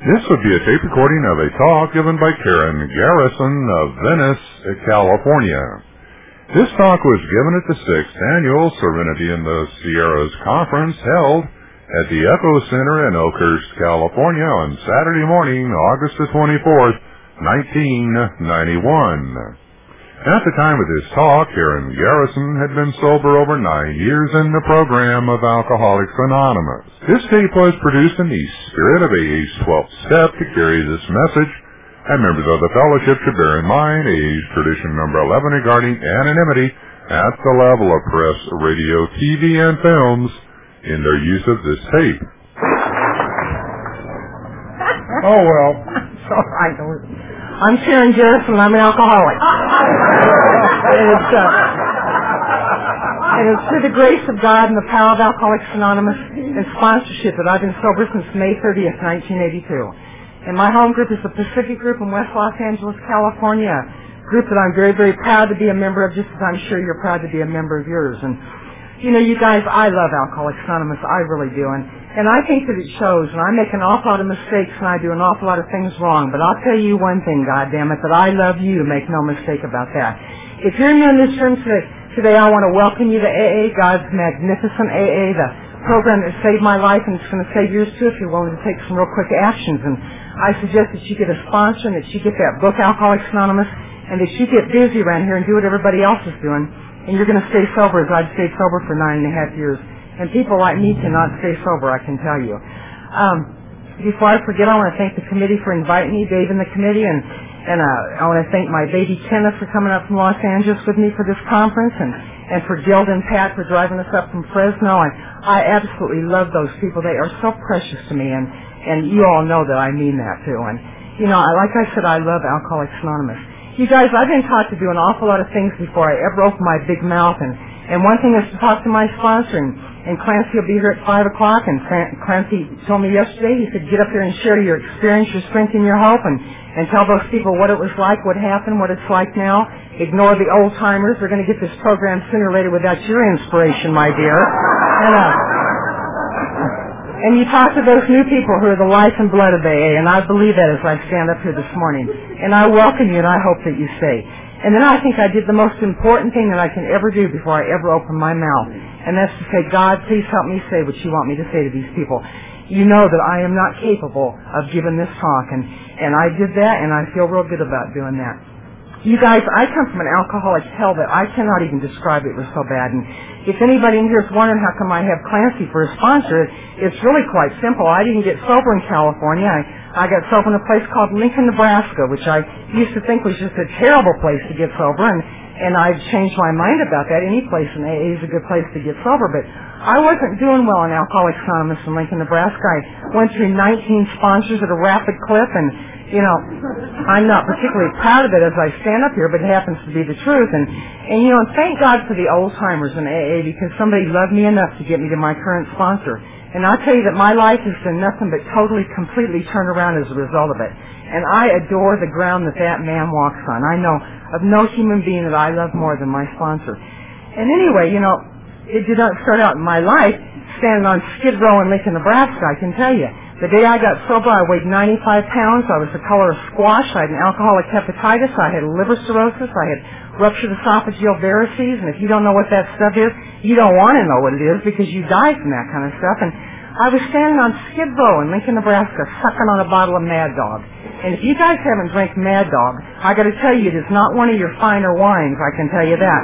This would be a tape recording of a talk given by Karen Garrison of Venice, California. This talk was given at the 6th Annual Serenity in the Sierras Conference held at the Echo Center in Oakhurst, California on Saturday morning, August the 24th, 1991. At the time of this talk, Karen Garrison had been sober over 9 years in the program of Alcoholics Anonymous. This tape was produced in the spirit of AA's 12th step to carry this message, and members of the fellowship should bear in mind AA's tradition number 11 regarding anonymity at the level of press, radio, TV, and films in their use of this tape. Oh, well. I'm Karen Garrison, and I'm an alcoholic. And it's through the grace of God and the power of Alcoholics Anonymous and sponsorship that I've been sober since May 30th, 1982. And my home group is the Pacific Group in West Los Angeles, California, a group that I'm very, very proud to be a member of, just as I'm sure you're proud to be a member of yours. And, you know, you guys, I love Alcoholics Anonymous. I really do. And I think that it shows, and I make an awful lot of mistakes, and I do an awful lot of things wrong. But I'll tell you one thing, goddammit, that I love you. Make no mistake about that. If you're new in this room today, I want to welcome you to AA, God's magnificent AA, the program that saved my life, and it's going to save yours too if you're willing to take some real quick actions. And I suggest that you get a sponsor, and that you get that book, Alcoholics Anonymous, and that you get busy around here and do what everybody else is doing. And you're going to stay sober, as I've stayed sober for 9.5 years. And people like me cannot stay sober, I can tell you. Before I forget, I want to thank the committee for inviting me, Dave and the committee, and I want to thank my baby Kenneth for coming up from Los Angeles with me for this conference, and for Gilda and Pat for driving us up from Fresno. And I absolutely love those people. They are so precious to me, and you all know that I mean that too. And, you know, like I said, I love Alcoholics Anonymous. You guys, I've been taught to do an awful lot of things before I ever open my big mouth, and one thing is to talk to my sponsor, and Clancy will be here at 5 o'clock, and Clancy told me yesterday, he said, get up there and share your experience, your strength, and your hope, and tell those people what it was like, what happened, what it's like now. Ignore the old-timers. They're going to get this program sooner or later without your inspiration, my dear. And you talk to those new people who are the life and blood of AA, and I believe that as I stand up here this morning. And I welcome you, and I hope that you stay. And then I think I did the most important thing that I can ever do before I ever open my mouth, and that's to say, God, please help me say what you want me to say to these people. You know that I am not capable of giving this talk, and I did that, and I feel real good about doing that. You guys, I come from an alcoholic hell that I cannot even describe. It was so bad. And if anybody in here is wondering how come I have Clancy for a sponsor, it's really quite simple. I didn't get sober in Clancy. I got sober in a place called Lincoln, Nebraska, which I used to think was just a terrible place to get sober, and I've changed my mind about that. Any place in AA is a good place to get sober, but I wasn't doing well in Alcoholics Anonymous in Lincoln, Nebraska. I went through 19 sponsors at a rapid clip, and you know, I'm not particularly proud of it as I stand up here, but it happens to be the truth. And you know, thank God for the old-timers in AA, because somebody loved me enough to get me to my current sponsor. And I'll tell you that my life has been nothing but totally, completely turned around as a result of it. And I adore the ground that man walks on. I know of no human being that I love more than my sponsor. And anyway, you know, it did not start out in my life standing on Skid Row in Lincoln, Nebraska, I can tell you. The day I got sober, I weighed 95 pounds. I was the color of squash. I had an alcoholic hepatitis. I had liver cirrhosis. I had ruptured esophageal varices. And if you don't know what that stuff is, you don't want to know what it is, because you die from that kind of stuff. And I was standing on Skid Row in Lincoln, Nebraska, sucking on a bottle of Mad Dog. And if you guys haven't drank Mad Dog, I got to tell you, it is not one of your finer wines, I can tell you that.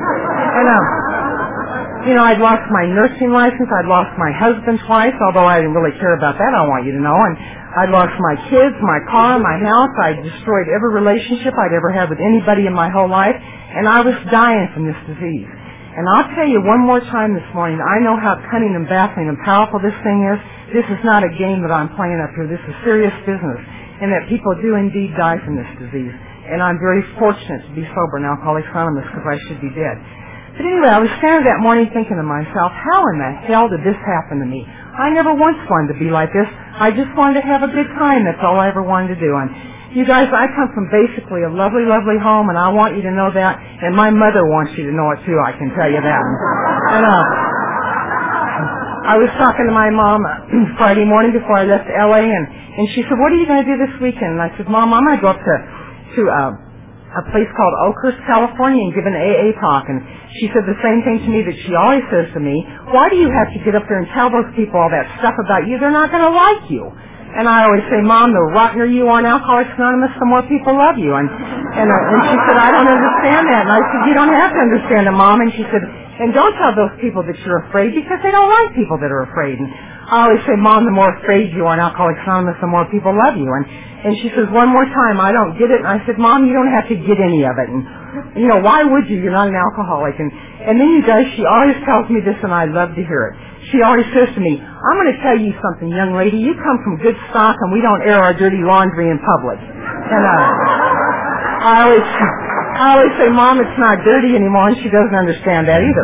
And you know, I'd lost my nursing license. I'd lost my husband twice, although I didn't really care about that, I want you to know. And I'd lost my kids, my car, my house. I'd destroyed every relationship I'd ever had with anybody in my whole life. And I was dying from this disease. And I'll tell you one more time this morning, I know how cunning and baffling and powerful this thing is. This is not a game that I'm playing up here. This is serious business. And that people do indeed die from this disease. And I'm very fortunate to be sober in Alcoholics Anonymous, because I should be dead. But anyway, I was standing that morning thinking to myself, how in the hell did this happen to me? I never once wanted to be like this. I just wanted to have a good time. That's all I ever wanted to do. And you guys, I come from basically a lovely, lovely home, and I want you to know that. And my mother wants you to know it too, I can tell you that. And I was talking to my mom Friday morning before I left L.A., and she said, what are you going to do this weekend? And I said, Mom, I'm going to go up to a place called Oakhurst, California, and give an AA talk. And she said the same thing to me that she always says to me, why do you have to get up there and tell those people all that stuff about you? They're not going to like you. And I always say, Mom, the rottener you are in Alcoholics Anonymous, the more people love you. And she said, I don't understand that. And I said, you don't have to understand it, Mom. And she said, and don't tell those people that you're afraid, because they don't like people that are afraid. And I always say, Mom, the more afraid you are in Alcoholics Anonymous, the more people love you. And she says, one more time, I don't get it. And I said, Mom, you don't have to get any of it. And, you know, why would you? You're not an alcoholic. And then, you guys, she always tells me this, and I love to hear it. She always says to me, I'm going to tell you something, young lady. You come from good stock, and we don't air our dirty laundry in public. And I always say, Mom, it's not dirty anymore, and she doesn't understand that either.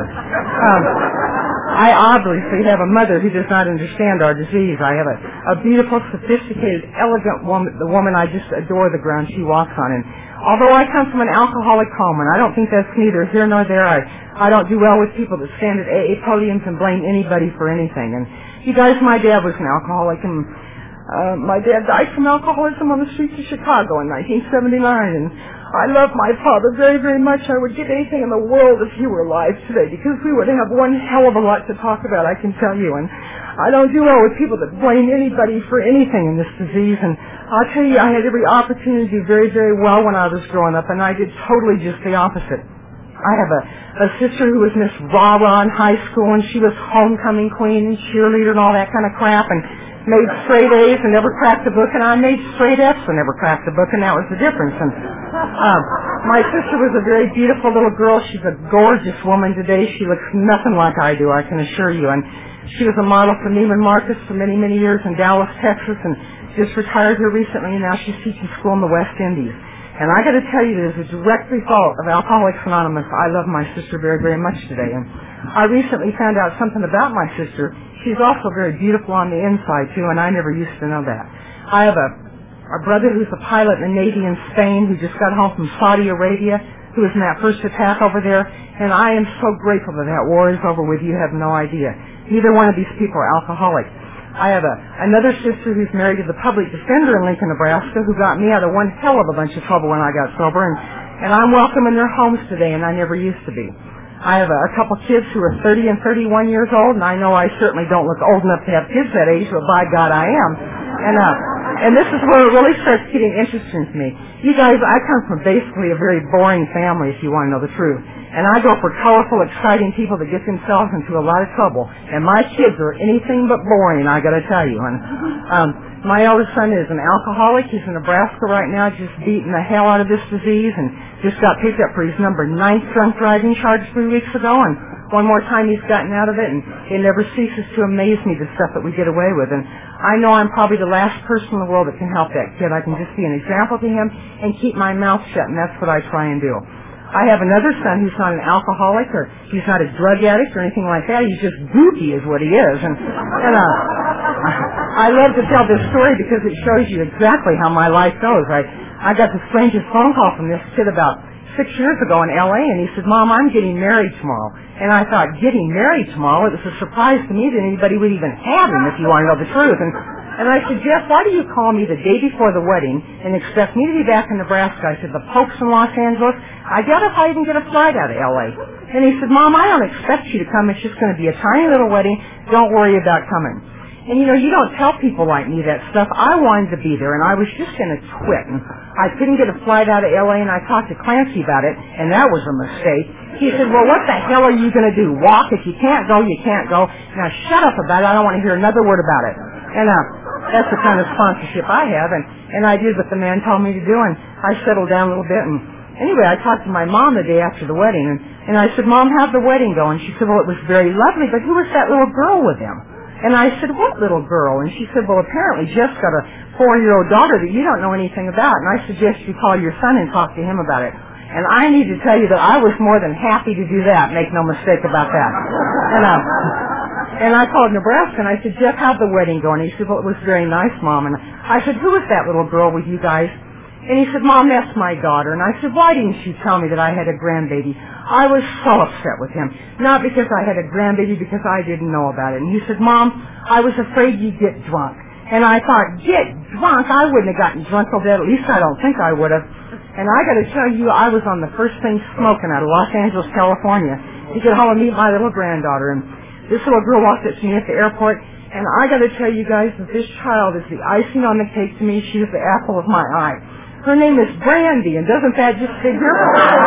I obviously have a mother who does not understand our disease. I have a beautiful, sophisticated, elegant woman, the woman I just adore the ground she walks on. And although I come from an alcoholic home, and I don't think that's neither here nor there, I don't do well with people that stand at AA podiums and blame anybody for anything. And you guys, my dad was an alcoholic, and my dad died from alcoholism on the streets of Chicago in 1979, and I love my father very, very much. I would give anything in the world if he were alive today, because we would have one hell of a lot to talk about, I can tell you. And I don't do well with people that blame anybody for anything in this disease. And I'll tell you, I had every opportunity to do very, very well when I was growing up, and I did totally just the opposite. I have a sister who was Miss Rah-Rah in high school, and she was homecoming queen and cheerleader and all that kind of crap, and made straight A's and never cracked a book, and I made straight F's and never cracked a book, and that was the difference. And my sister was a very beautiful little girl. She's a gorgeous woman today. She looks nothing like I do, I can assure you. And she was a model for Neiman Marcus for many, many years in Dallas, Texas, and just retired here recently, and now she's teaching school in the West Indies. And I got to tell you, as a direct result of Alcoholics Anonymous, I love my sister very, very much today. And I recently found out something about my sister. She's also very beautiful on the inside, too, and I never used to know that. I have a brother who's a pilot in the Navy in Spain who just got home from Saudi Arabia, who was in that first attack over there, and I am so grateful that that war is over with. You have no idea. Neither one of these people are alcoholics. I have another sister who's married to the public defender in Lincoln, Nebraska, who got me out of one hell of a bunch of trouble when I got sober, and I'm welcome in their homes today, and I never used to be. I have a couple kids who are 30 and 31 years old, and I know I certainly don't look old enough to have kids that age, but by God I am. And this is where it really starts getting interesting to me. You guys, I come from basically a very boring family, if you want to know the truth. And I go for colorful, exciting people that get themselves into a lot of trouble. And my kids are anything but boring, I got to tell you. And my eldest son is an alcoholic. He's in Nebraska right now, just beating the hell out of this disease, and just got picked up for his number 9th drunk driving charge 3 weeks ago. And one more time he's gotten out of it, and it never ceases to amaze me, the stuff that we get away with. And I know I'm probably the last person in the world that can help that kid. I can just be an example to him and keep my mouth shut, and that's what I try and do. I have another son who's not an alcoholic, or he's not a drug addict or anything like that. He's just goofy is what he is. And I love to tell this story because it shows you exactly how my life goes. I got the strangest phone call from this kid about 6 years ago in L.A., and he said, Mom, I'm getting married tomorrow. And I thought, getting married tomorrow? It was a surprise to me that anybody would even have him, if you want to know the truth. And I said, Jeff, why do you call me the day before the wedding and expect me to be back in Nebraska? I said, the Pope's in Los Angeles. I doubt if I even get a flight out of L.A. And he said, Mom, I don't expect you to come. It's just going to be a tiny little wedding. Don't worry about coming. And, you know, you don't tell people like me that stuff. I wanted to be there, and I was just going to quit. And I couldn't get a flight out of L.A., and I talked to Clancy about it, and that was a mistake. He said, well, what the hell are you going to do? Walk? If you can't go, you can't go. Now, shut up about it. I don't want to hear another word about it. And that's the kind of sponsorship I have, and I did what the man told me to do, and I settled down a little bit. And anyway, I talked to my mom the day after the wedding, and I said, Mom, how'd the wedding go? And she said, well, it was very lovely, but who was that little girl with him? And I said, what little girl? And she said, well, apparently Jeff's got a 4-year-old daughter that you don't know anything about, and I suggest you call your son and talk to him about it. And I need to tell you that I was more than happy to do that, make no mistake about that. And I called Nebraska, and I said, Jeff, how'd the wedding go? And he said, well, it was very nice, Mom. And I said, who was that little girl with you guys? And he said, Mom, that's my daughter. And I said, why didn't you tell me that I had a grandbaby? I was so upset with him. Not because I had a grandbaby, because I didn't know about it. And he said, Mom, I was afraid you'd get drunk. And I thought, get drunk? I wouldn't have gotten drunk over that. At least I don't think I would have. And I got to tell you, I was on the first thing smoking out of Los Angeles, California, to get home and meet my little granddaughter. And this little girl walked up to me at the airport. And I got to tell you guys that this child is the icing on the cake to me. She is the apple of my eye. Her name is Brandy, and doesn't that just figure?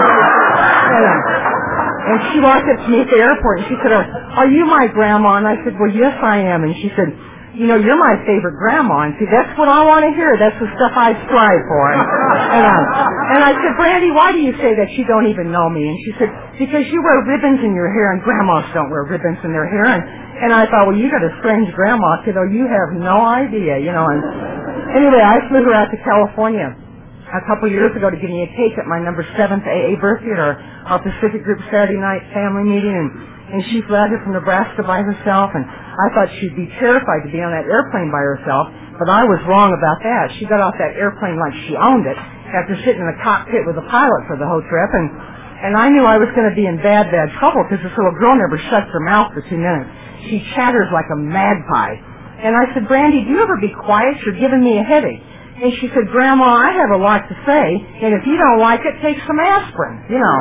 And she walked up to me at the airport, and she said, are you my grandma? And I said, well, yes, I am. And she said, you know, you're my favorite grandma. And see, that's what I want to hear. That's the stuff I strive for. And I said, Brandy, why do you say that you don't even know me? And she said, because you wear ribbons in your hair, and grandmas don't wear ribbons in their hair. And I thought, well, you got a strange grandma, kiddo. You have no idea, you know. And anyway, I flew her out to California a couple years ago to give me a cake at my number 7th AA birthday at our Pacific Group Saturday night family meeting, and she flew out here from Nebraska by herself, and I thought she'd be terrified to be on that airplane by herself, but I was wrong about that. She got off that airplane like she owned it after sitting in the cockpit with the pilot for the whole trip, and I knew I was going to be in bad trouble because this little girl never shuts her mouth for 2 minutes. She chatters like a magpie. And I said, Brandy, do you ever be quiet? You're giving me a headache. And she said, Grandma, I have a lot to say, and if you don't like it, take some aspirin, you know.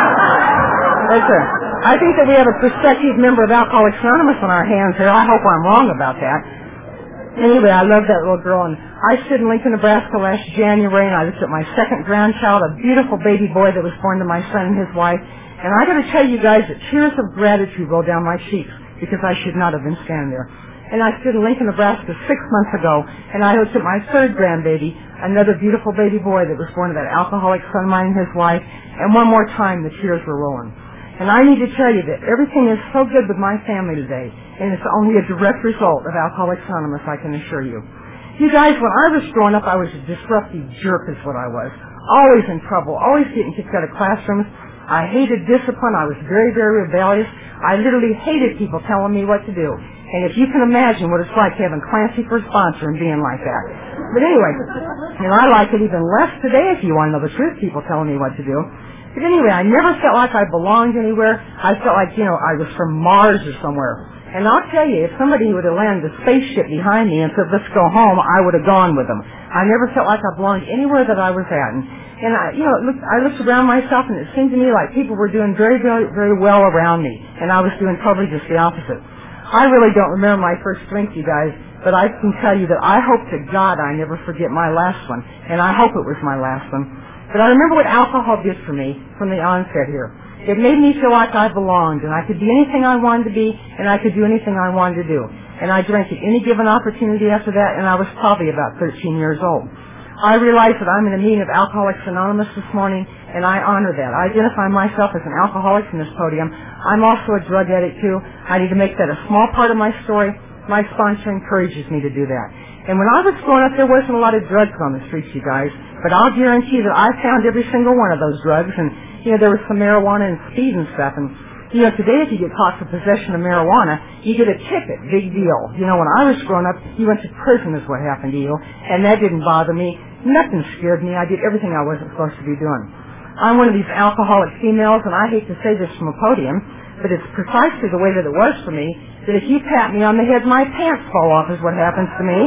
I think that we have a prospective member of Alcoholics Anonymous on our hands here. I hope I'm wrong about that. Anyway, I love that little girl, and I stood in Lincoln, Nebraska last January, and I looked at my second grandchild, a beautiful baby boy that was born to my son and his wife, and I got to tell you guys that tears of gratitude rolled down my cheeks because I should not have been standing there. And I stood in Lincoln, Nebraska 6 months ago, and I looked at my third grandbaby, another beautiful baby boy that was born to that alcoholic son of mine and his wife, and one more time the tears were rolling. And I need to tell you that everything is so good with my family today, and it's only a direct result of Alcoholics Anonymous, I can assure you. You guys, when I was growing up, I was a disruptive jerk is what I was. Always in trouble, always getting kicked out of classrooms. I hated discipline. I was very, very rebellious. I literally hated people telling me what to do. And if you can imagine what it's like having Clancy for a sponsor and being like that. But anyway, and I like it even less today if you want to know the truth, people telling me what to do. But anyway, I never felt like I belonged anywhere. I felt like, you know, I was from Mars or somewhere. And I'll tell you, if somebody would have landed a spaceship behind me and said, let's go home, I would have gone with them. I never felt like I belonged anywhere that I was at. And I looked around myself, and it seemed to me like people were doing very, very, very well around me. And I was doing totally just the opposite. I really don't remember my first drink, you guys, but I can tell you that I hope to God I never forget my last one. And I hope it was my last one. But I remember what alcohol did for me from the onset here. It made me feel like I belonged, and I could be anything I wanted to be, and I could do anything I wanted to do. And I drank at any given opportunity after that, and I was probably about 13 years old. I realize that I'm in a meeting of Alcoholics Anonymous this morning, and I honor that. I identify myself as an alcoholic from this podium. I'm also a drug addict, too. I need to make that a small part of my story. My sponsor encourages me to do that. And when I was growing up, there wasn't a lot of drugs on the streets, you guys. But I'll guarantee that I found every single one of those drugs. And, you know, there was some marijuana and speed and stuff. And, you know, today if you get caught for possession of marijuana, you get a ticket. Big deal. You know, when I was growing up, you went to prison is what happened to you. And that didn't bother me. Nothing scared me. I did everything I wasn't supposed to be doing. I'm one of these alcoholic females, and I hate to say this from a podium, but it's precisely the way that it was for me, that if you pat me on the head, my pants fall off is what happens to me.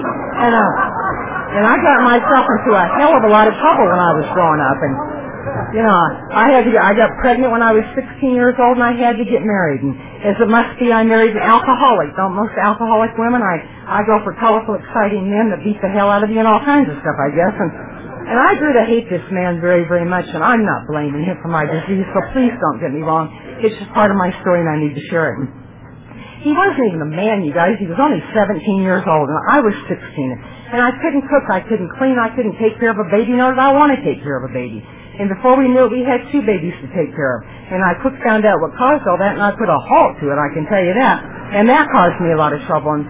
And I got myself into a hell of a lot of trouble when I was growing up. And, you know, I got pregnant when I was 16 years old, and I had to get married. And as it must be, I married an alcoholic. Don't most alcoholic women? I go for colorful, exciting men that beat the hell out of you and all kinds of stuff, I guess. And I grew to hate this man very, very much, and I'm not blaming him for my disease, so please don't get me wrong. It's just part of my story, and I need to share it. He wasn't even a man, you guys. He was only 17 years old, and I was 16. And I couldn't cook, I couldn't clean, I couldn't take care of a baby, nor did I want to take care of a baby. And before we knew it, we had 2 babies to take care of. And I quick found out what caused all that, and I put a halt to it, I can tell you that. And that caused me a lot of trouble. And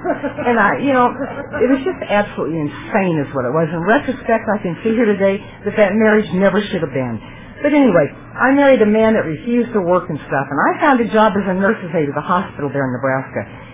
it was just absolutely insane is what it was. In retrospect, I can see here today that marriage never should have been. But anyway, I married a man that refused to work and stuff, and I found a job as a nurse's aide at the hospital there in Nebraska.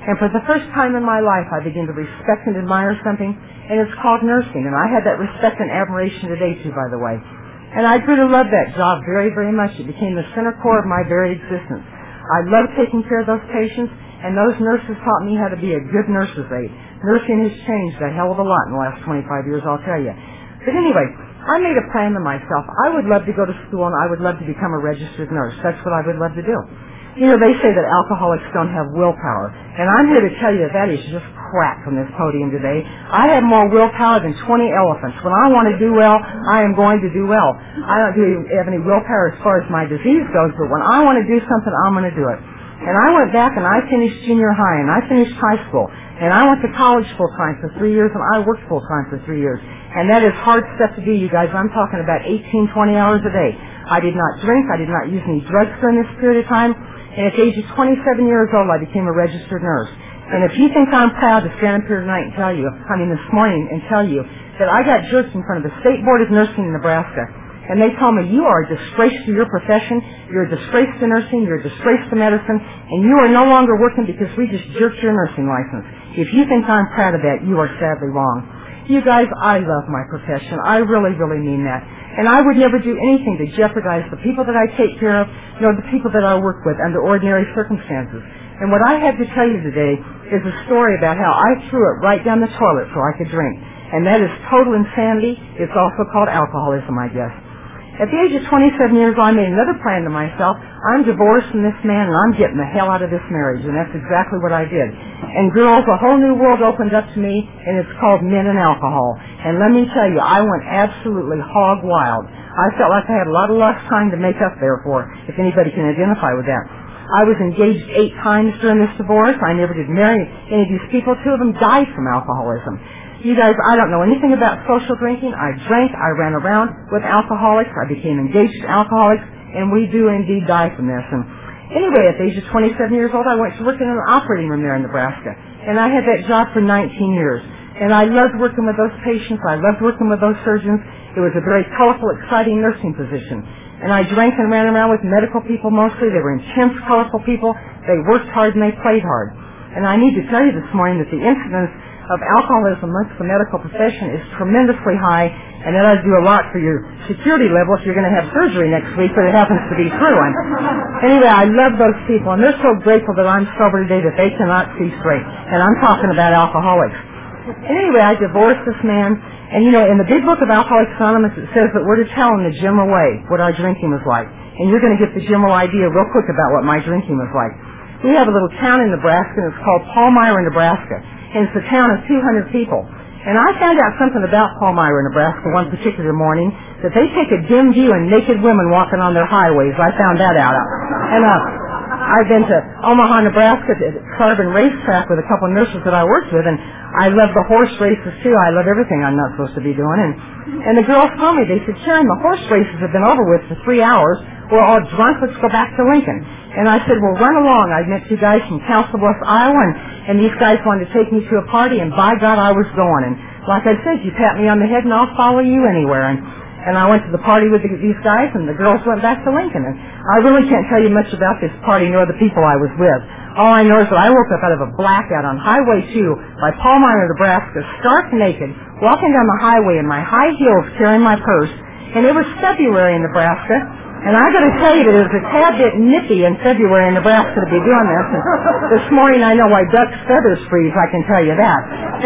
And for the first time in my life, I began to respect and admire something, and it's called nursing. And I had that respect and admiration today, too, by the way. And I grew to love that job very, very much. It became the center core of my very existence. I loved taking care of those patients, and those nurses taught me how to be a good nurse's aide. Nursing has changed a hell of a lot in the last 25 years, I'll tell you. But anyway, I made a plan to myself. I would love to go to school, and I would love to become a registered nurse. That's what I would love to do. You know, they say that alcoholics don't have willpower, and I'm here to tell you that is just crap from this podium today. I have more willpower than 20 elephants. When I want to do well, I am going to do well. I don't have any willpower as far as my disease goes, but when I want to do something, I'm going to do it. And I went back and I finished junior high, and I finished high school, and I went to college full-time for 3 years, and I worked full-time for 3 years. And that is hard stuff to do, you guys. I'm talking about 18, 20 hours a day. I did not drink. I did not use any drugs during this period of time. And at the age of 27 years old, I became a registered nurse. And if you think I'm proud to stand up here tonight and tell you, this morning, and tell you that I got jerked in front of the State Board of Nursing in Nebraska, and they told me, you are a disgrace to your profession, you're a disgrace to nursing, you're a disgrace to medicine, and you are no longer working because we just jerked your nursing license. If you think I'm proud of that, you are sadly wrong. You guys, I love my profession. I really, really mean that. And I would never do anything to jeopardize the people that I take care of, nor the people that I work with under ordinary circumstances. And what I have to tell you today is a story about how I threw it right down the toilet so I could drink. And that is total insanity. It's also called alcoholism, I guess. At the age of 27 years old, I made another plan to myself. I'm divorced from this man, and I'm getting the hell out of this marriage. And that's exactly what I did. And girls, a whole new world opened up to me, and it's called men and alcohol. And let me tell you, I went absolutely hog wild. I felt like I had a lot of lost time to make up there for, if anybody can identify with that. I was engaged 8 times during this divorce. I never did marry any of these people. 2 of them died from alcoholism. You guys, I don't know anything about social drinking. I drank, I ran around with alcoholics, I became engaged with alcoholics, and we do indeed die from this. And anyway, at the age of 27 years old, I went to work in an operating room there in Nebraska. And I had that job for 19 years. And I loved working with those patients, I loved working with those surgeons. It was a very colorful, exciting nursing position. And I drank and ran around with medical people mostly. They were intense, colorful people. They worked hard and they played hard. And I need to tell you this morning that the incidence of alcoholism amongst the medical profession is tremendously high, and that ought to do a lot for your security level if you're going to have surgery next week, but it happens to be true. And anyway, I love those people, and they're so grateful that I'm sober today that they cannot see straight. And I'm talking about alcoholics. And anyway, I divorced this man, and you know, in the big book of Alcoholics Anonymous, it says that we're to tell in the general way what our drinking was like. And you're going to get the general idea real quick about what my drinking was like. We have a little town in Nebraska, and it's called Palmyra, Nebraska. And it's a town of 200 people. And I found out something about Palmyra, Nebraska one particular morning, that they take a dim view of naked women walking on their highways. I found that out. And I've been to Omaha, Nebraska, to Carbon Racetrack with a couple of nurses that I worked with, and I love the horse races too. I love everything I'm not supposed to be doing. And the girls told me, they said, Karen, the horse races have been over with for 3 hours. We're all drunk. Let's go back to Lincoln. And I said, well, run along. I met 2 guys from Council Bluffs, Iowa, and these guys wanted to take me to a party, and by God, I was going. And like I said, you pat me on the head, and I'll follow you anywhere. And I went to the party with these guys, and the girls went back to Lincoln. And I really can't tell you much about this party nor the people I was with. All I know is that I woke up out of a blackout on Highway 2 by Palmyra, Nebraska, stark naked, walking down the highway in my high heels carrying my purse. And it was February in Nebraska. And I got to tell you that it was a tad bit nippy in February in Nebraska to be doing this. And this morning I know why duck's feathers freeze, I can tell you that.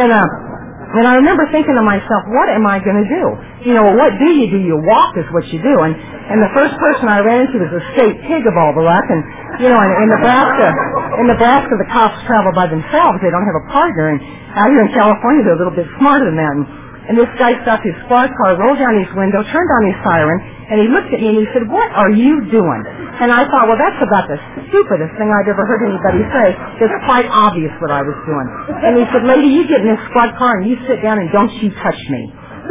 And I remember thinking to myself, what am I going to do? You know, what do? You walk is what you do. And the first person I ran into was a state pig of all the luck. And, you know, in Nebraska the cops travel by themselves. They don't have a partner. And out here in California they're a little bit smarter than that. And this guy stopped his squad car, rolled down his window, turned on his siren, and he looked at me and he said, what are you doing? And I thought, well, that's about the stupidest thing I've ever heard anybody say. It's quite obvious what I was doing. And he said, lady, you get in this squad car and you sit down and don't you touch me.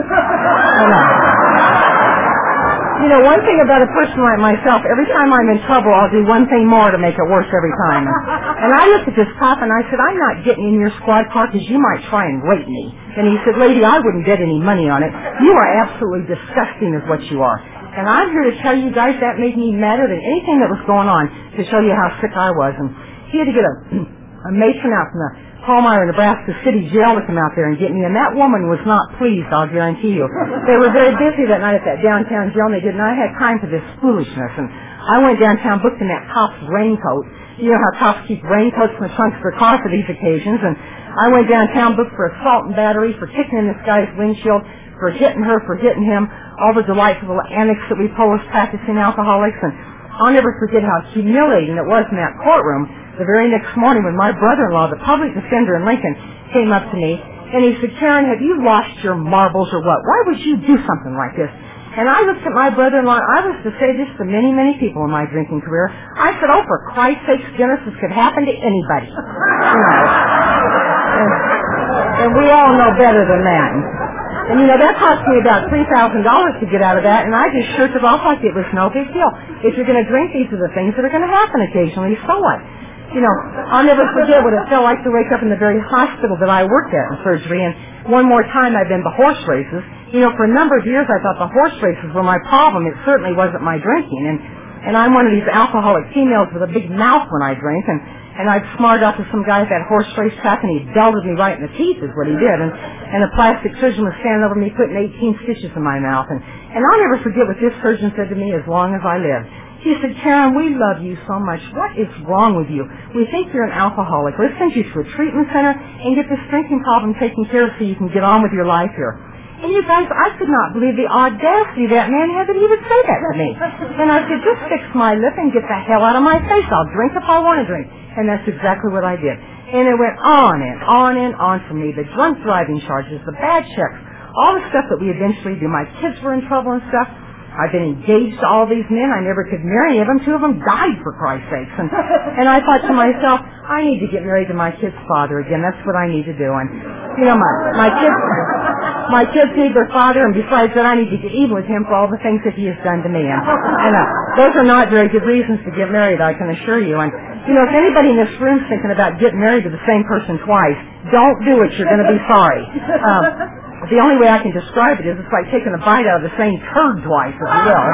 You know, one thing about a person like myself, every time I'm in trouble, I'll do one thing more to make it worse every time. And I looked at this cop and I said, I'm not getting in your squad car because you might try and rape me. And he said, lady, I wouldn't bet any money on it. You are absolutely disgusting is what you are. And I'm here to tell you guys that made me madder than anything that was going on to show you how sick I was. And he had to get a matron out from the Palmyra, Nebraska City Jail to come out there and get me, and that woman was not pleased, I'll guarantee you. They were very busy that night at that downtown jail, and they did not have time for this foolishness. And I went downtown, booked in that cop's raincoat. You know how cops keep raincoats in the trunks of their car for these occasions. And I went downtown, booked for assault and battery, for kicking in this guy's windshield, for hitting her, for hitting him, all the delightful antics that we pull as practicing alcoholics. And I'll never forget how humiliating it was in that courtroom the very next morning when my brother-in-law, the public defender in Lincoln, came up to me, and he said, Karen, have you lost your marbles or what? Why would you do something like this? And I looked at my brother-in-law, I was to say this to many, many people in my drinking career. I said, oh, for Christ's sake, Genesis could happen to anybody. You know. And we all know better than that. And, you know, that cost me about $3,000 to get out of that, and I just shirked it off like it was no big deal. If you're going to drink, these are the things that are going to happen occasionally, so what? You know, I'll never forget what it felt like to wake up in the very hospital that I worked at in surgery, and one more time I've been to horse races. You know, for a number of years I thought the horse races were my problem. It certainly wasn't my drinking, and I'm one of these alcoholic females with a big mouth when I drink, and I'd smarted off to some guy at that horse race track, and he belted me right in the teeth is what he did, and a plastic surgeon was standing over me putting 18 stitches in my mouth, and I'll never forget what this surgeon said to me as long as I live. He said, Karen, we love you so much. What is wrong with you? We think you're an alcoholic. Let's send you to a treatment center and get this drinking problem taken care of so you can get on with your life here. And you guys, I could not believe the audacity that man had that he would say that to me. And I said, just fix my lip and get the hell out of my face. I'll drink if I want to drink. And that's exactly what I did. And it went on and on and on for me. The drunk driving charges, the bad checks, all the stuff that we eventually do. My kids were in trouble and stuff. I've been engaged to all these men. I never could marry any of them. 2 of them died, for Christ's sakes. And I thought to myself, I need to get married to my kid's father again. That's what I need to do. And, you know, my kids need their father, and besides that, I need to get even with him for all the things that he has done to me. And those are not very good reasons to get married, I can assure you. And, you know, if anybody in this room is thinking about getting married to the same person twice, don't do it. You're going to be sorry. The only way I can describe it is it's like taking a bite out of the same turd twice, if you will.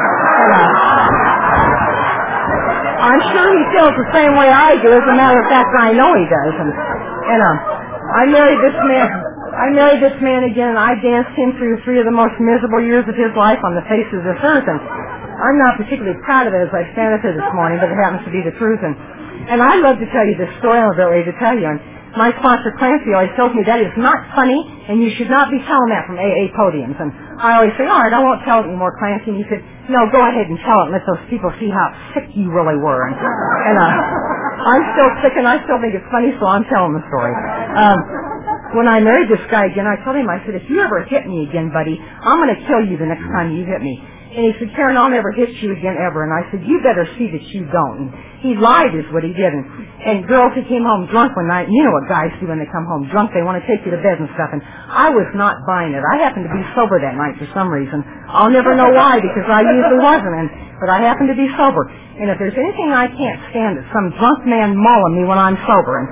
I'm sure he feels the same way I do. As a matter of fact, I know he does. And I married this man again, and I danced him through 3 of the most miserable years of his life on the face of this earth. And I'm not particularly proud of it as I stand up here this morning, but it happens to be the truth. And I love to tell you this story I'm about ready to tell you. And my sponsor, Clancy, always tells me that is not funny, and you should not be telling that from AA podiums. And I always say, all right, I won't tell it anymore, Clancy. And he said, no, go ahead and tell it and let those people see how sick you really were. And I'm still sick, and I still think it's funny, so I'm telling the story. When I married this guy again, I told him, I said, if you ever hit me again, buddy, I'm going to kill you the next time you hit me. And he said, Karen, I'll never hit you again ever. And I said, you better see that you don't. And he lied is what he did. And girls who came home drunk one night, you know what guys do when they come home drunk, they want to take you to bed and stuff. And I was not buying it. I happened to be sober that night for some reason. I'll never know why, because I usually wasn't. But I happened to be sober. And if there's anything I can't stand, it's some drunk man mauling me when I'm sober. And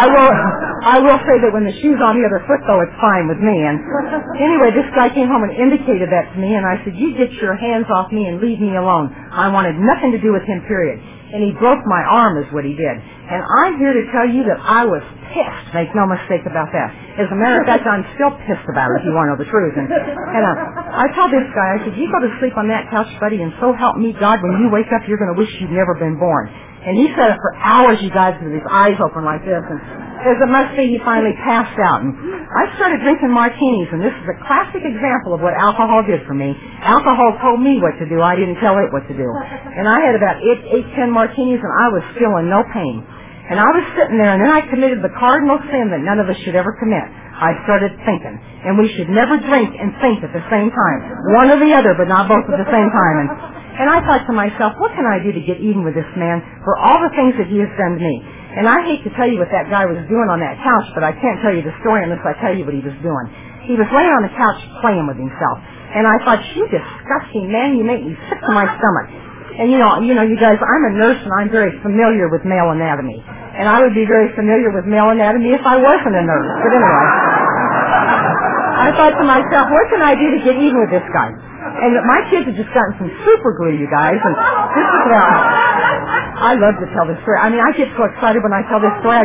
I will say that when the shoe's on the other foot, though, it's fine with me. And anyway, this guy came home and indicated that to me, and I said, you get your hands off me and leave me alone. I wanted nothing to do with him, period. And he broke my arm is what he did. And I'm here to tell you that I was pissed. Make no mistake about that. As a matter of fact, I'm still pissed about it, if you want to know the truth. And I told this guy, I said, you go to sleep on that couch, buddy, and so help me God, when you wake up, you're going to wish you'd never been born. And he sat up for hours, you guys, with his eyes open like this. And as it must be, he finally passed out. And I started drinking martinis, and this is a classic example of what alcohol did for me. Alcohol told me what to do. I didn't tell it what to do. And I had about 10 martinis, and I was feeling no pain. And I was sitting there, and then I committed the cardinal sin that none of us should ever commit. I started thinking. And we should never drink and think at the same time. One or the other, but not both at the same time. And I thought to myself, what can I do to get even with this man for all the things that he has done to me? And I hate to tell you what that guy was doing on that couch, but I can't tell you the story unless I tell you what he was doing. He was laying on the couch playing with himself. And I thought, you disgusting man, you make me sick to my stomach. And you know, you guys, I'm a nurse and I'm very familiar with male anatomy. And I would be very familiar with male anatomy if I wasn't a nurse. But anyway, I thought to myself, what can I do to get even with this guy? And my kids had just gotten some super glue, you guys. And this is I love to tell this story. I mean, I get so excited when I tell this story.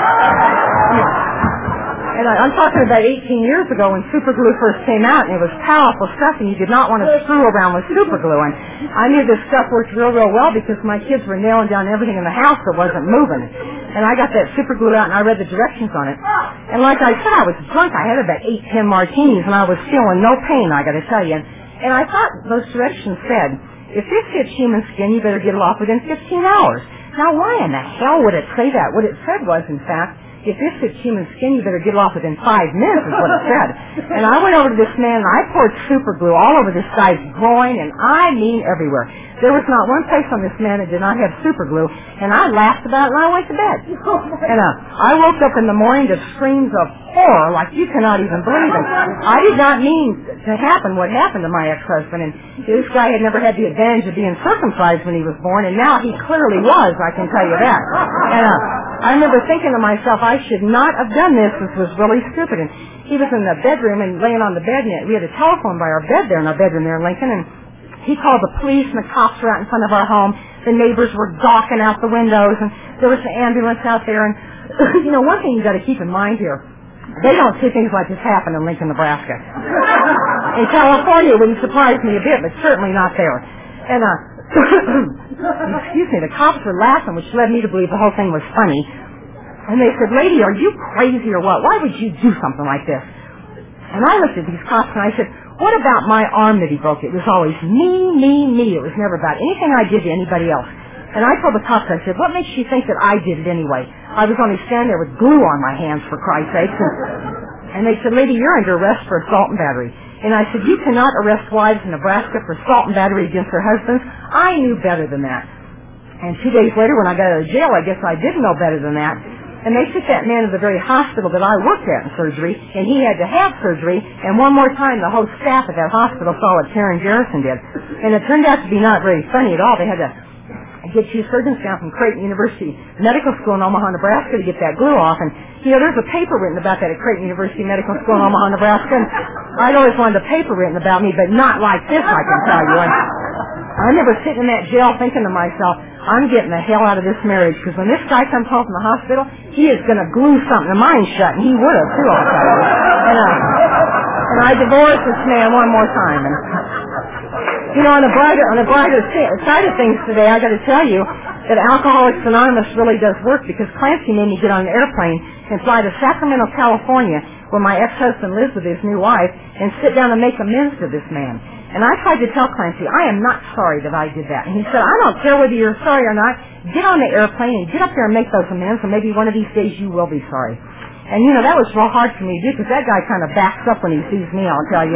And I'm talking about 18 years ago when super glue first came out, and it was powerful stuff, and you did not want to screw around with super glue. And I knew this stuff worked real well because my kids were nailing down everything in the house that wasn't moving. And I got that super glue out, and I read the directions on it. And like I said, I was drunk. I had about 8-10 martinis, and I was feeling no pain, I got to tell you. And I thought those directions said, if this hits human skin, you better get it off within 15 hours. Now, why in the hell would it say that? What it said was, in fact, if this hits human skin, you better get it off within 5 minutes, is what it said. And I went over to this man, and I poured super glue all over this guy's groin, and I mean everywhere. There was not one place on this man that did not have super glue, and I laughed about it, and I went to bed. And I woke up in the morning to screams of horror like you cannot even believe it. I did not mean to happen what happened to my ex-husband, and this guy had never had the advantage of being circumcised when he was born, and now he clearly was, I can tell you that. And I remember thinking to myself, I should not have done this. This was really stupid. And he was in the bedroom and laying on the bed, and we had a telephone by our bed there in our bedroom there in Lincoln, and he called the police, and the cops were out in front of our home. The neighbors were gawking out the windows, and there was an ambulance out there. And, you know, one thing you got to keep in mind here, they don't see things like this happen in Lincoln, Nebraska. In California, it wouldn't surprise me a bit, but certainly not there. And, excuse me, the cops were laughing, which led me to believe the whole thing was funny. And they said, lady, are you crazy or what? Why would you do something like this? And I looked at these cops and I said, what about my arm that he broke? It was always me. It was never about anything I did to anybody else. And I told the cops, I said, what makes you think that I did it anyway? I was only standing there with glue on my hands, for Christ's sake. And they said, lady, you're under arrest for assault and battery. And I said, you cannot arrest wives in Nebraska for assault and battery against their husbands. I knew better than that. And 2 days later, when I got out of jail, I guess I didn't know better than that. And they took that man to the very hospital that I worked at in surgery, and he had to have surgery. And one more time, the whole staff at that hospital saw what Karen Garrison did. And it turned out to be not very funny at all. They had to get two surgeons down from Creighton University Medical School in Omaha, Nebraska to get that glue off. And, you know, there's a paper written about that at Creighton University Medical School in Omaha, Nebraska. And I'd always wanted a paper written about me, but not like this, I can tell you. And I remember sitting in that jail thinking to myself, I'm getting the hell out of this marriage, because when this guy comes home from the hospital, he is going to glue something of mine shut, and he would have, too, I'll tell you. And I divorced this man one more time. And, you know, on the brighter side of things today, I got to tell you that Alcoholics Anonymous really does work, because Clancy made me get on an airplane and fly to Sacramento, California, where my ex-husband lives with his new wife, and sit down and make amends to this man. And I tried to tell Clancy, I am not sorry that I did that. And he said, I don't care whether you're sorry or not. Get on the airplane and get up there and make those amends, and maybe one of these days you will be sorry. And, you know, that was real hard for me to do, because that guy kind of backs up when he sees me, I'll tell you.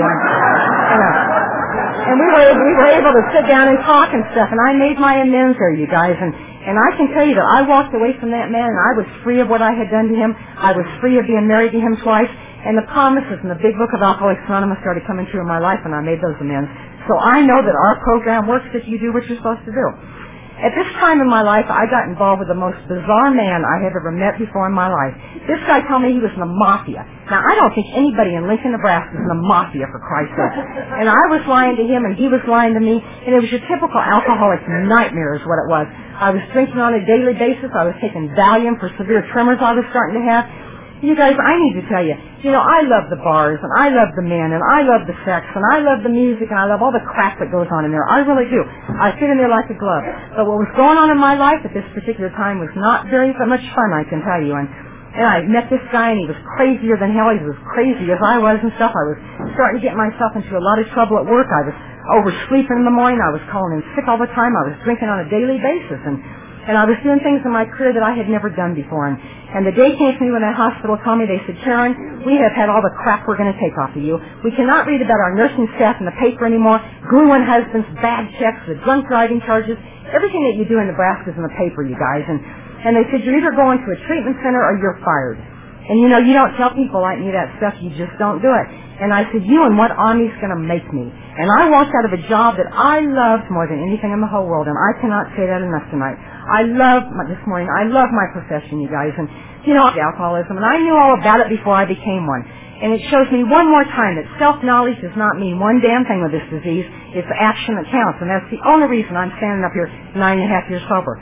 And we were able to sit down and talk and stuff, and I made my amends there, you guys. And I can tell you that I walked away from that man, and I was free of what I had done to him. I was free of being married to him twice. And the promises in the big book of Alcoholics Anonymous started coming true in my life when I made those amends. So I know that our program works if you do what you're supposed to do. At this time in my life, I got involved with the most bizarre man I have ever met before in my life. This guy told me he was in the mafia. Now, I don't think anybody in Lincoln, Nebraska is in the mafia, for Christ's sake. And I was lying to him, and he was lying to me, and it was your typical alcoholic's nightmare is what it was. I was drinking on a daily basis. I was taking Valium for severe tremors I was starting to have. You guys, I need to tell you, I love the bars, and I love the men, and I love the sex, and I love the music, and I love all the crap that goes on in there. I really do. I fit in there like a glove. But what was going on in my life at this particular time was not very much fun, I can tell you. And I met this guy, and he was crazier than hell. He was crazy as I was and stuff. I was starting to get myself into a lot of trouble at work. I was oversleeping in the morning. I was calling in sick all the time. I was drinking on a daily basis. And I was doing things in my career that I had never done before. And the day came to me when that hospital called me. They said, Karen, we have had all the crap we're going to take off of you. We cannot read about our nursing staff in the paper anymore. Gluing husbands, bad checks, the drunk driving charges. Everything that you do in Nebraska is in the paper, you guys. And they said, you're either going to a treatment center or you're fired. And you don't tell people like me that stuff. You just don't do it. And I said, you and what army's going to make me? And I walked out of a job that I loved more than anything in the whole world. And I cannot say that enough tonight. I love my profession, you guys. And, alcoholism. And I knew all about it before I became one. And it shows me one more time that self-knowledge does not mean one damn thing with this disease. It's action that counts. And that's the only reason I'm standing up here 9.5 years sober.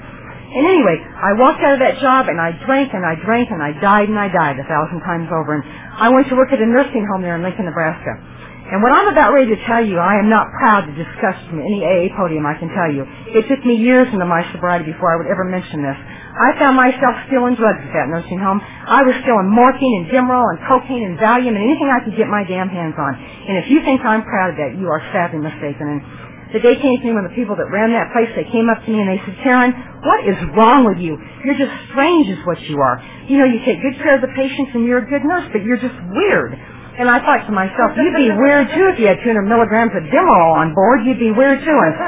And anyway, I walked out of that job, and I drank, and I drank, and I died 1,000 times over. And I went to work at a nursing home there in Lincoln, Nebraska. And what I'm about ready to tell you, I am not proud to discuss from any AA podium, I can tell you. It took me years into my sobriety before I would ever mention this. I found myself stealing drugs at that nursing home. I was stealing morphine and Demerol and cocaine and Valium and anything I could get my damn hands on. And if you think I'm proud of that, you are sadly mistaken. And the day came to me when the people that ran that place, they came up to me and they said, Karen, what is wrong with you? You're just strange is what you are. You know, you take good care of the patients and you're a good nurse, but you're just weird. And I thought to myself, you'd be weird too if you had 200 milligrams of Demerol on board. You'd be weird too. And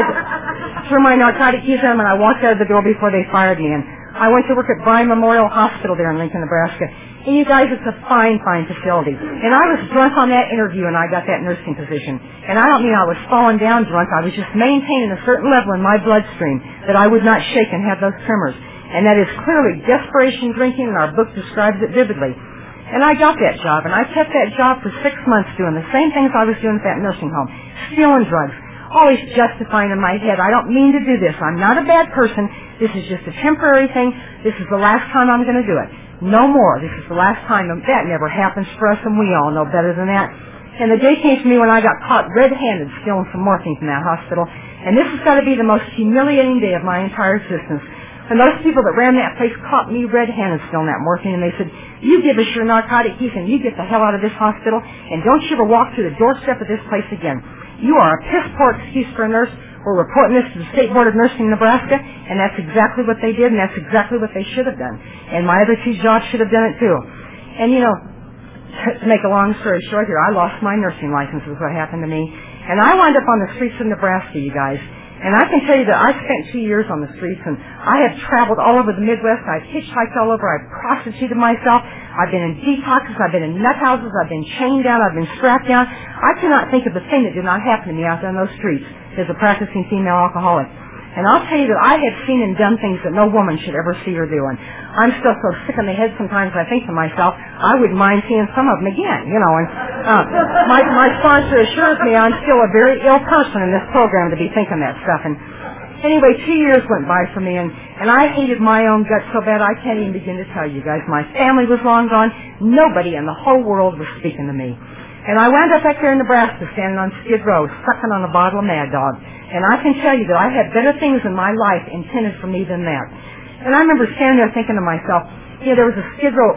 I threw my narcotic keys in them and I walked out of the door before they fired me. And I went to work at Bryan Memorial Hospital there in Lincoln, Nebraska. And you guys, it's a fine, fine facility. And I was drunk on that interview and I got that nursing position. And I don't mean I was falling down drunk. I was just maintaining a certain level in my bloodstream that I would not shake and have those tremors. And that is clearly desperation drinking, and our book describes it vividly. And I got that job, and I kept that job for 6 months doing the same things I was doing at that nursing home, stealing drugs, always justifying in my head, I don't mean to do this. I'm not a bad person. This is just a temporary thing. This is the last time I'm going to do it. No more. This is the last time. That never happens for us, and we all know better than that. And the day came to me when I got caught red-handed stealing some morphine from that hospital, and this has got to be the most humiliating day of my entire existence. And those people that ran that place caught me red-handed stealing that morphine, and they said, you give us your narcotic keys and you get the hell out of this hospital, and don't you ever walk through the doorstep of this place again. You are a piss-poor excuse for a nurse. We're reporting this to the State Board of Nursing in Nebraska, and that's exactly what they did, and that's exactly what they should have done. And my other 2 jobs should have done it too. And you know, to make a long story short here, I lost my nursing license is what happened to me. And I wound up on the streets of Nebraska, you guys. And I can tell you that I spent 2 years on the streets, and I have traveled all over the Midwest. I've hitchhiked all over. I've prostituted myself. I've been in detoxes. I've been in nut houses. I've been chained down. I've been strapped down. I cannot think of the thing that did not happen to me out there on those streets as a practicing female alcoholic. And I'll tell you that I have seen and done things that no woman should ever see or do. And I'm still so sick in the head sometimes I think to myself, I wouldn't mind seeing some of them again, you know. And my sponsor assures me I'm still a very ill person in this program to be thinking that stuff. And anyway, 2 years went by for me, and I hated my own guts so bad I can't even begin to tell you guys. My family was long gone. Nobody in the whole world was speaking to me. And I wound up back there in Nebraska standing on Skid Row, sucking on a bottle of Mad Dog. And I can tell you that I had better things in my life intended for me than that. And I remember standing there thinking to myself, you know, there was a Skid Row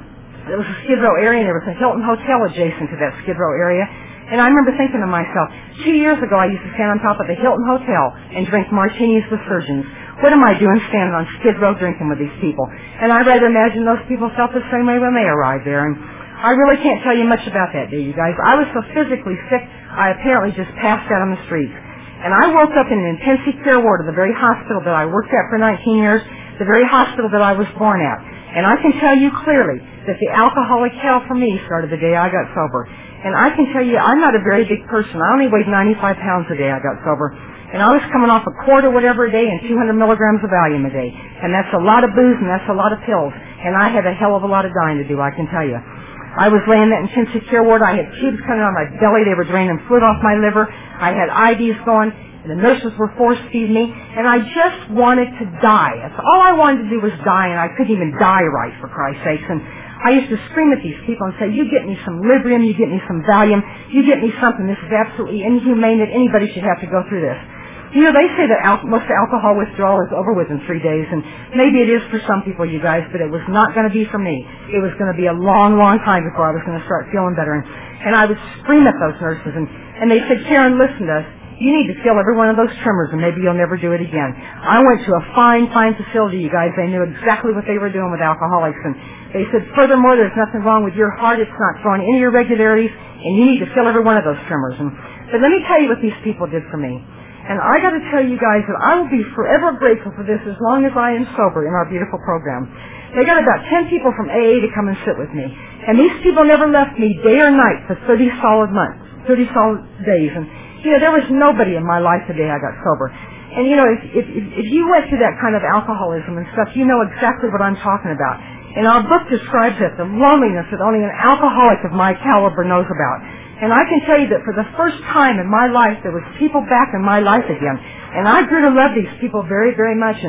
area, and there was a Hilton Hotel adjacent to that Skid Row area. And I remember thinking to myself, 2 years ago I used to stand on top of the Hilton Hotel and drink martinis with surgeons. What am I doing standing on Skid Row drinking with these people? And I rather imagine those people felt the same way when they arrived there. And I really can't tell you much about that day, you guys. I was so physically sick, I apparently just passed out on the streets. And I woke up in an intensive care ward of the very hospital that I worked at for 19 years, the very hospital that I was born at. And I can tell you clearly that the alcoholic hell for me started the day I got sober. And I can tell you, I'm not a very big person. I only weighed 95 pounds a day I got sober. And I was coming off a quart or whatever a day and 200 milligrams of Valium a day. And that's a lot of booze and that's a lot of pills. And I had a hell of a lot of dying to do, I can tell you. I was laying in that intensive care ward. I had tubes coming out of my belly. They were draining fluid off my liver. I had IVs going. And the nurses were force-feeding me. And I just wanted to die. That's all I wanted to do was die, and I couldn't even die right, for Christ's sakes. And I used to scream at these people and say, you get me some Librium, you get me some Valium, you get me something. This is absolutely inhumane that anybody should have to go through this. You know, they say that most alcohol withdrawal is over within 3 days, and maybe it is for some people, you guys, but it was not going to be for me. It was going to be a long, long time before I was going to start feeling better. And I would scream at those nurses, and they said, Karen, listen to us. You need to feel every one of those tremors, and maybe you'll never do it again. I went to a fine, fine facility, you guys. They knew exactly what they were doing with alcoholics, and they said, furthermore, there's nothing wrong with your heart. It's not throwing any irregularities, and you need to feel every one of those tremors. But let me tell you what these people did for me. And I got to tell you guys that I will be forever grateful for this as long as I am sober in our beautiful program. They got about 10 people from AA to come and sit with me. And these people never left me day or night for 30 solid months, 30 solid days. And, you know, there was nobody in my life the day I got sober. And, you know, if you went through that kind of alcoholism and stuff, you know exactly what I'm talking about. And our book describes it, the loneliness that only an alcoholic of my caliber knows about. And I can tell you that for the first time in my life, there was people back in my life again. And I grew to love these people very, very much. And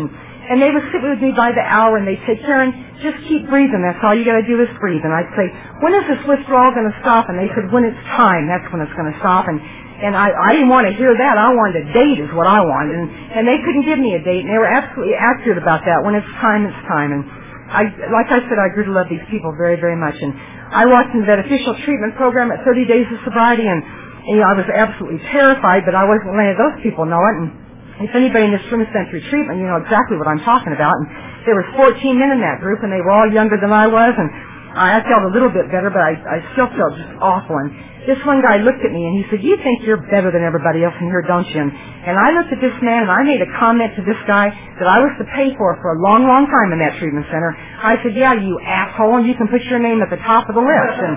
And they would sit with me by the hour, and they'd say, Karen, just keep breathing. That's all you got to do is breathe. And I'd say, when is this withdrawal going to stop? And they said, when it's time, that's when it's going to stop. And I didn't want to hear that. I wanted a date is what I wanted. And they couldn't give me a date, and they were absolutely accurate about that. When it's time, it's time. And like I said, I grew to love these people very, very much. And I walked into that official treatment program at 30 Days of Sobriety, and I was absolutely terrified, but I wasn't letting those people know it. And if anybody in this room has been through treatment, you know exactly what I'm talking about. And there was 14 men in that group, and they were all younger than I was, and I felt a little bit better, but I still felt just awful. And this one guy looked at me, and he said, you think you're better than everybody else in here, don't you? And I looked at this man, and I made a comment to this guy that I was to pay for a long, long time in that treatment center. I said, yeah, you asshole, and you can put your name at the top of the list. And,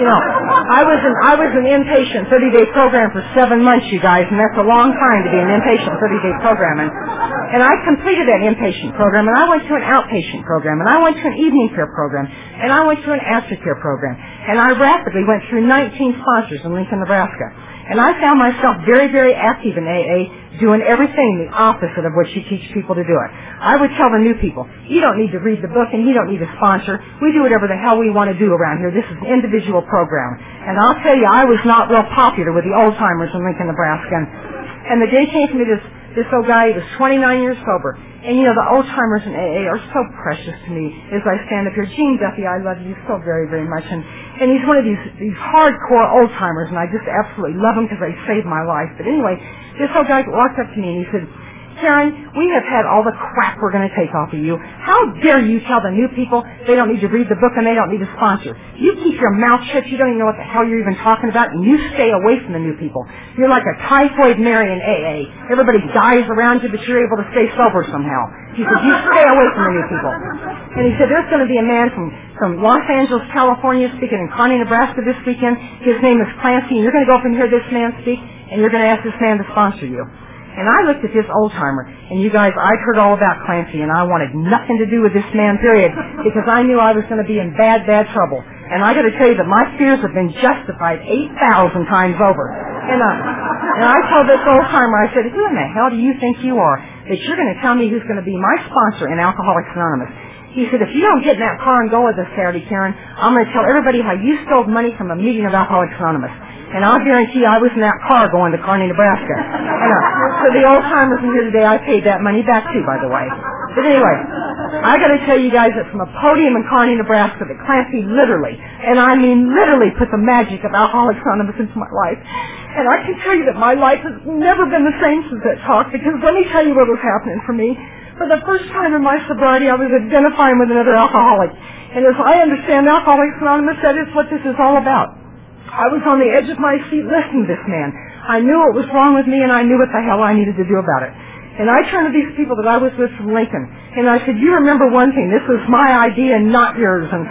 I was an inpatient 30-day program for 7 months, you guys, and that's a long time to be an inpatient 30-day program. And I completed that inpatient program, and I went to an outpatient program, and I went to an evening care program, and I went to an aftercare program. And I rapidly went through 19 sponsors in Lincoln, Nebraska. And I found myself very, very active in AA, doing everything the opposite of what you teach people to do it. I would tell the new people, you don't need to read the book and you don't need a sponsor. We do whatever the hell we want to do around here. This is an individual program. And I'll tell you, I was not real popular with the old-timers in Lincoln, Nebraska. And the day came for me, this old guy, he was 29 years sober. And the old-timers in AA are so precious to me as I stand up here. Gene Duffy, I love you so very, very much. And he's one of these hardcore old-timers, and I just absolutely love him because they saved my life. But anyway, this old guy walked up to me and he said, Karen, we have had all the crap we're going to take off of you. How dare you tell the new people they don't need to read the book and they don't need a sponsor? You keep your mouth shut. You don't even know what the hell you're even talking about, and you stay away from the new people. You're like a typhoid Mary in AA. Everybody dies around you, but you're able to stay sober somehow. He said, you stay away from the new people. And he said, there's going to be a man from Los Angeles, California, speaking in Kearney, Nebraska this weekend. His name is Clancy, and you're going to go up and hear this man speak, and you're going to ask this man to sponsor you. And I looked at this old-timer, and you guys, I'd heard all about Clancy, and I wanted nothing to do with this man, period, because I knew I was going to be in bad, bad trouble. And I got to tell you that my fears have been justified 8,000 times over. And I told this old-timer, I said, who in the hell do you think you are that you're going to tell me who's going to be my sponsor in Alcoholics Anonymous? He said, if you don't get in that car and go with us Saturday, Karen, I'm going to tell everybody how you stole money from a meeting of Alcoholics Anonymous. And I'll guarantee I was in that car going to Kearney, Nebraska. So the old-timers in here today, I paid that money back too, by the way. But anyway, I got to tell you guys that from a podium in Kearney, Nebraska, that Clancy literally, and I mean literally, put the magic of Alcoholics Anonymous into my life. And I can tell you that my life has never been the same since that talk, because let me tell you what was happening for me. For the first time in my sobriety, I was identifying with another alcoholic. And as I understand Alcoholics Anonymous, that is what this is all about. I was on the edge of my seat listening to this man. I knew what was wrong with me, and I knew what the hell I needed to do about it. And I turned to these people that I was with from Lincoln, and I said, you remember one thing, this was my idea and not yours. And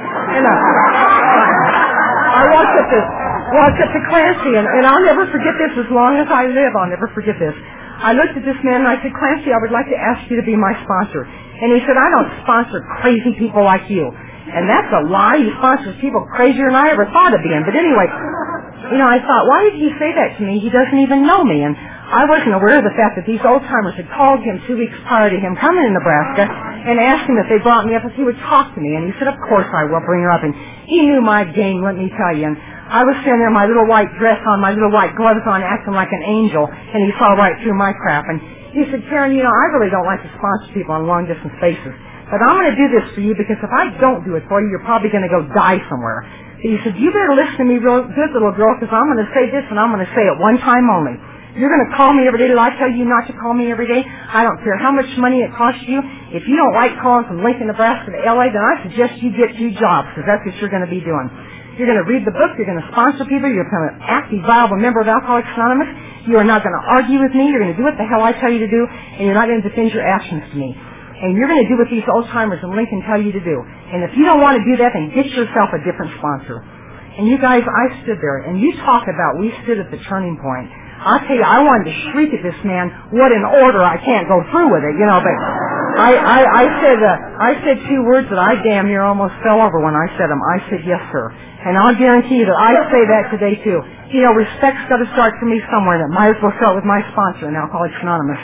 I walked up to Clancy, and I'll never forget this as long as I live. I'll never forget this. I looked at this man, and I said, Clancy, I would like to ask you to be my sponsor. And he said, I don't sponsor crazy people like you. And that's a lie. He sponsors people crazier than I ever thought of being. But anyway, I thought, why did he say that to me? He doesn't even know me. And I wasn't aware of the fact that these old-timers had called him 2 weeks prior to him coming to Nebraska and asked him if they brought me up, if he would talk to me. And he said, of course I will bring her up. And he knew my game, let me tell you. And I was standing there, my little white dress on, my little white gloves on, acting like an angel. And he saw right through my crap. And he said, Karen, I really don't like to sponsor people on long-distance basis. But I'm going to do this for you, because if I don't do it for you, you're probably going to go die somewhere. But he said, you better listen to me real good, little girl, because I'm going to say this, and I'm going to say it one time only. You're going to call me every day. Did I tell you not to call me every day? I don't care how much money it costs you. If you don't like calling from Lincoln, Nebraska to L.A., then I suggest you get 2 jobs, because that's what you're going to be doing. You're going to read the book. You're going to sponsor people. You're going to act a viable member of Alcoholics Anonymous. You are not going to argue with me. You're going to do what the hell I tell you to do, and you're not going to defend your actions to me. And you're going to do what these old-timers in Lincoln tell you to do. And if you don't want to do that, then get yourself a different sponsor. And you guys, I stood there, and you talk about we stood at the turning point. I'll tell you, I wanted to shriek at this man, what an order, I can't go through with it, but I said 2 words that I damn near almost fell over when I said them. I said, yes, sir. And I'll guarantee you that I say that today, too. Respect's got to start for me somewhere, and it might as well start with my sponsor in Alcoholics Anonymous. And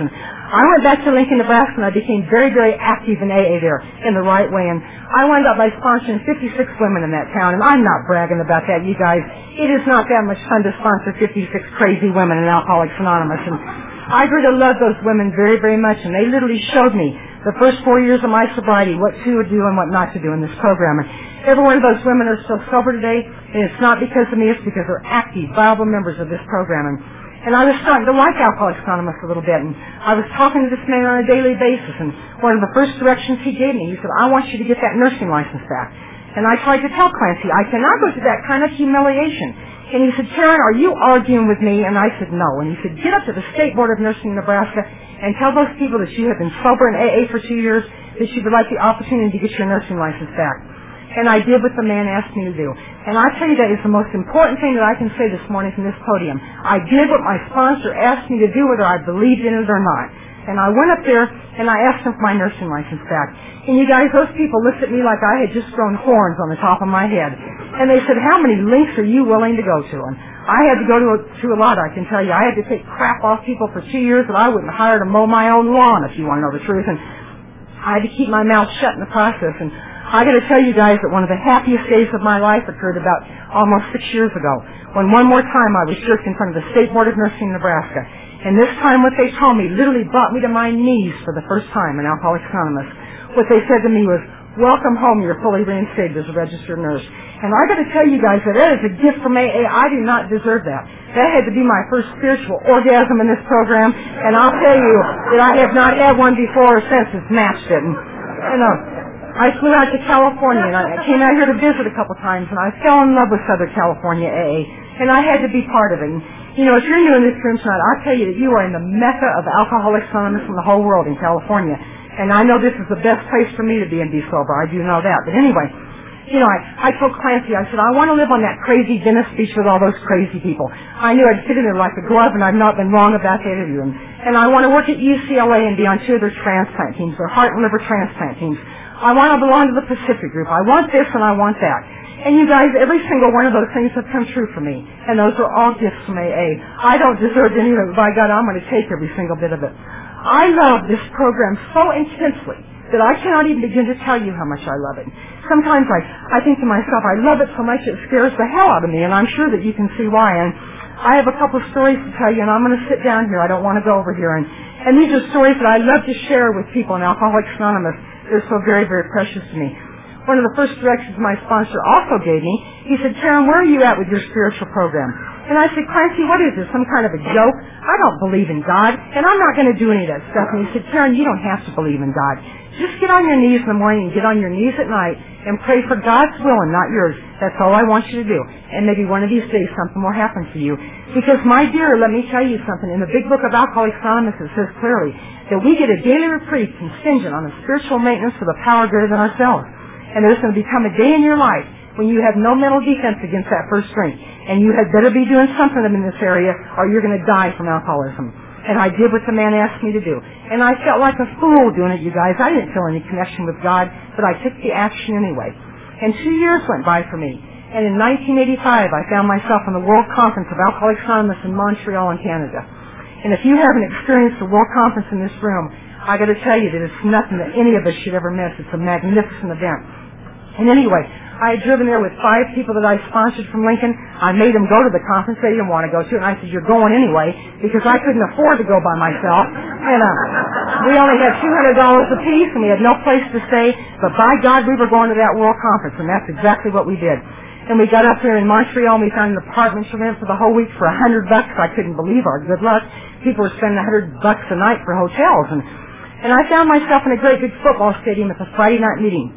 I went back to Lincoln, Nebraska, and I became very, very active in AA there in the right way. And I wound up by sponsoring 56 women in that town. And I'm not bragging about that, you guys. It is not that much fun to sponsor 56 crazy women in Alcoholics Anonymous. And I grew to love those women very, very much. And they literally showed me the first 4 years of my sobriety what to do and what not to do in this program. And every one of those women are still sober today. And it's not because of me. It's because they're active, viable members of this program. And I was starting to like Alcoholics Anonymous a little bit, and I was talking to this man on a daily basis, and one of the first directions he gave me, he said, I want you to get that nursing license back. And I tried to tell Clancy, I cannot go through that kind of humiliation. And he said, Karen, are you arguing with me? And I said, no. And he said, get up to the State Board of Nursing in Nebraska and tell those people that you have been sober in AA for 2 years, that you would like the opportunity to get your nursing license back. And I did what the man asked me to do. And I tell you, that is the most important thing that I can say this morning from this podium. I did what my sponsor asked me to do, whether I believed in it or not. And I went up there and I asked him for my nursing license back. And you guys, those people looked at me like I had just grown horns on the top of my head. And they said, how many links are you willing to go to? And I had to go to a lot, I can tell you. I had to take crap off people for 2 years that I wouldn't hire to mow my own lawn, if you want to know the truth. And I had to keep my mouth shut in the process. And I got to tell you guys that one of the happiest days of my life occurred about almost 6 years ago, when one more time I was jerked in front of the State Board of Nursing in Nebraska. And this time what they told me literally brought me to my knees for the first time in Alcoholics Anonymous. What they said to me was, welcome home, you're fully reinstated as a registered nurse. And I got to tell you guys that is a gift from AA. I do not deserve that. That had to be my first spiritual orgasm in this program. And I'll tell you that I have not had one before or since it's matched it. And I flew out to California, and I came out here to visit a couple times, and I fell in love with Southern California AA, and I had to be part of it. And, you know, if you're new in this room tonight, I'll tell you that you are in the mecca of Alcoholics Anonymous in the whole world in California. And I know this is the best place for me to be and be sober. I do know that. But anyway, you know, I told Clancy, I said, I want to live on that crazy Venice Beach with all those crazy people. I knew I'd fit in there like a glove, and I've not been wrong about that either. And I want to work at UCLA and be on 2 of their transplant teams, their heart and liver transplant teams. I want to belong to the Pacific Group. I want this and I want that. And you guys, every single one of those things have come true for me. And those are all gifts from AA. I don't deserve any of it. By God, I'm going to take every single bit of it. I love this program so intensely that I cannot even begin to tell you how much I love it. Sometimes I think to myself, I love it so much it scares the hell out of me, and I'm sure that you can see why. And I have a couple of stories to tell you, and I'm going to sit down here. I don't want to go over here. And these are stories that I love to share with people in Alcoholics Anonymous. They're so very, very precious to me. One of the first directions my sponsor also gave me, he said, Karen, where are you at with your spiritual program? And I said, Clancy, what is this, some kind of a joke? I don't believe in God, and I'm not going to do any of that stuff. And he said, Karen, you don't have to believe in God. Just get on your knees in the morning and get on your knees at night and pray for God's will and not yours. That's all I want you to do. And maybe one of these days something will happen for you. Because, my dear, let me tell you something. In the big book of Alcoholics Anonymous, it says clearly that we get a daily reprieve contingent on the spiritual maintenance of the power greater than ourselves. And there's going to become a day in your life when you have no mental defense against that first drink. And you had better be doing something in this area or you're going to die from alcoholism. And I did what the man asked me to do. And I felt like a fool doing it, you guys. I didn't feel any connection with God, but I took the action anyway. And 2 years went by for me. And in 1985, I found myself in the World Conference of Alcoholics Anonymous in Montreal in Canada. And if you haven't experienced the World Conference in this room, I got to tell you that it's nothing that any of us should ever miss. It's a magnificent event. And anyway, I had driven there with 5 people that I sponsored from Lincoln. I made them go to the conference. They didn't want to go to it. And I said, you're going anyway, because I couldn't afford to go by myself. And we only had $200 apiece, and we had no place to stay. But by God, we were going to that World Conference, and that's exactly what we did. And we got up there in Montreal, and we found an apartment for rent for the whole week for $100. I couldn't believe our good luck. People were spending $100 a night for hotels. And I found myself in a great big football stadium at the Friday night meeting.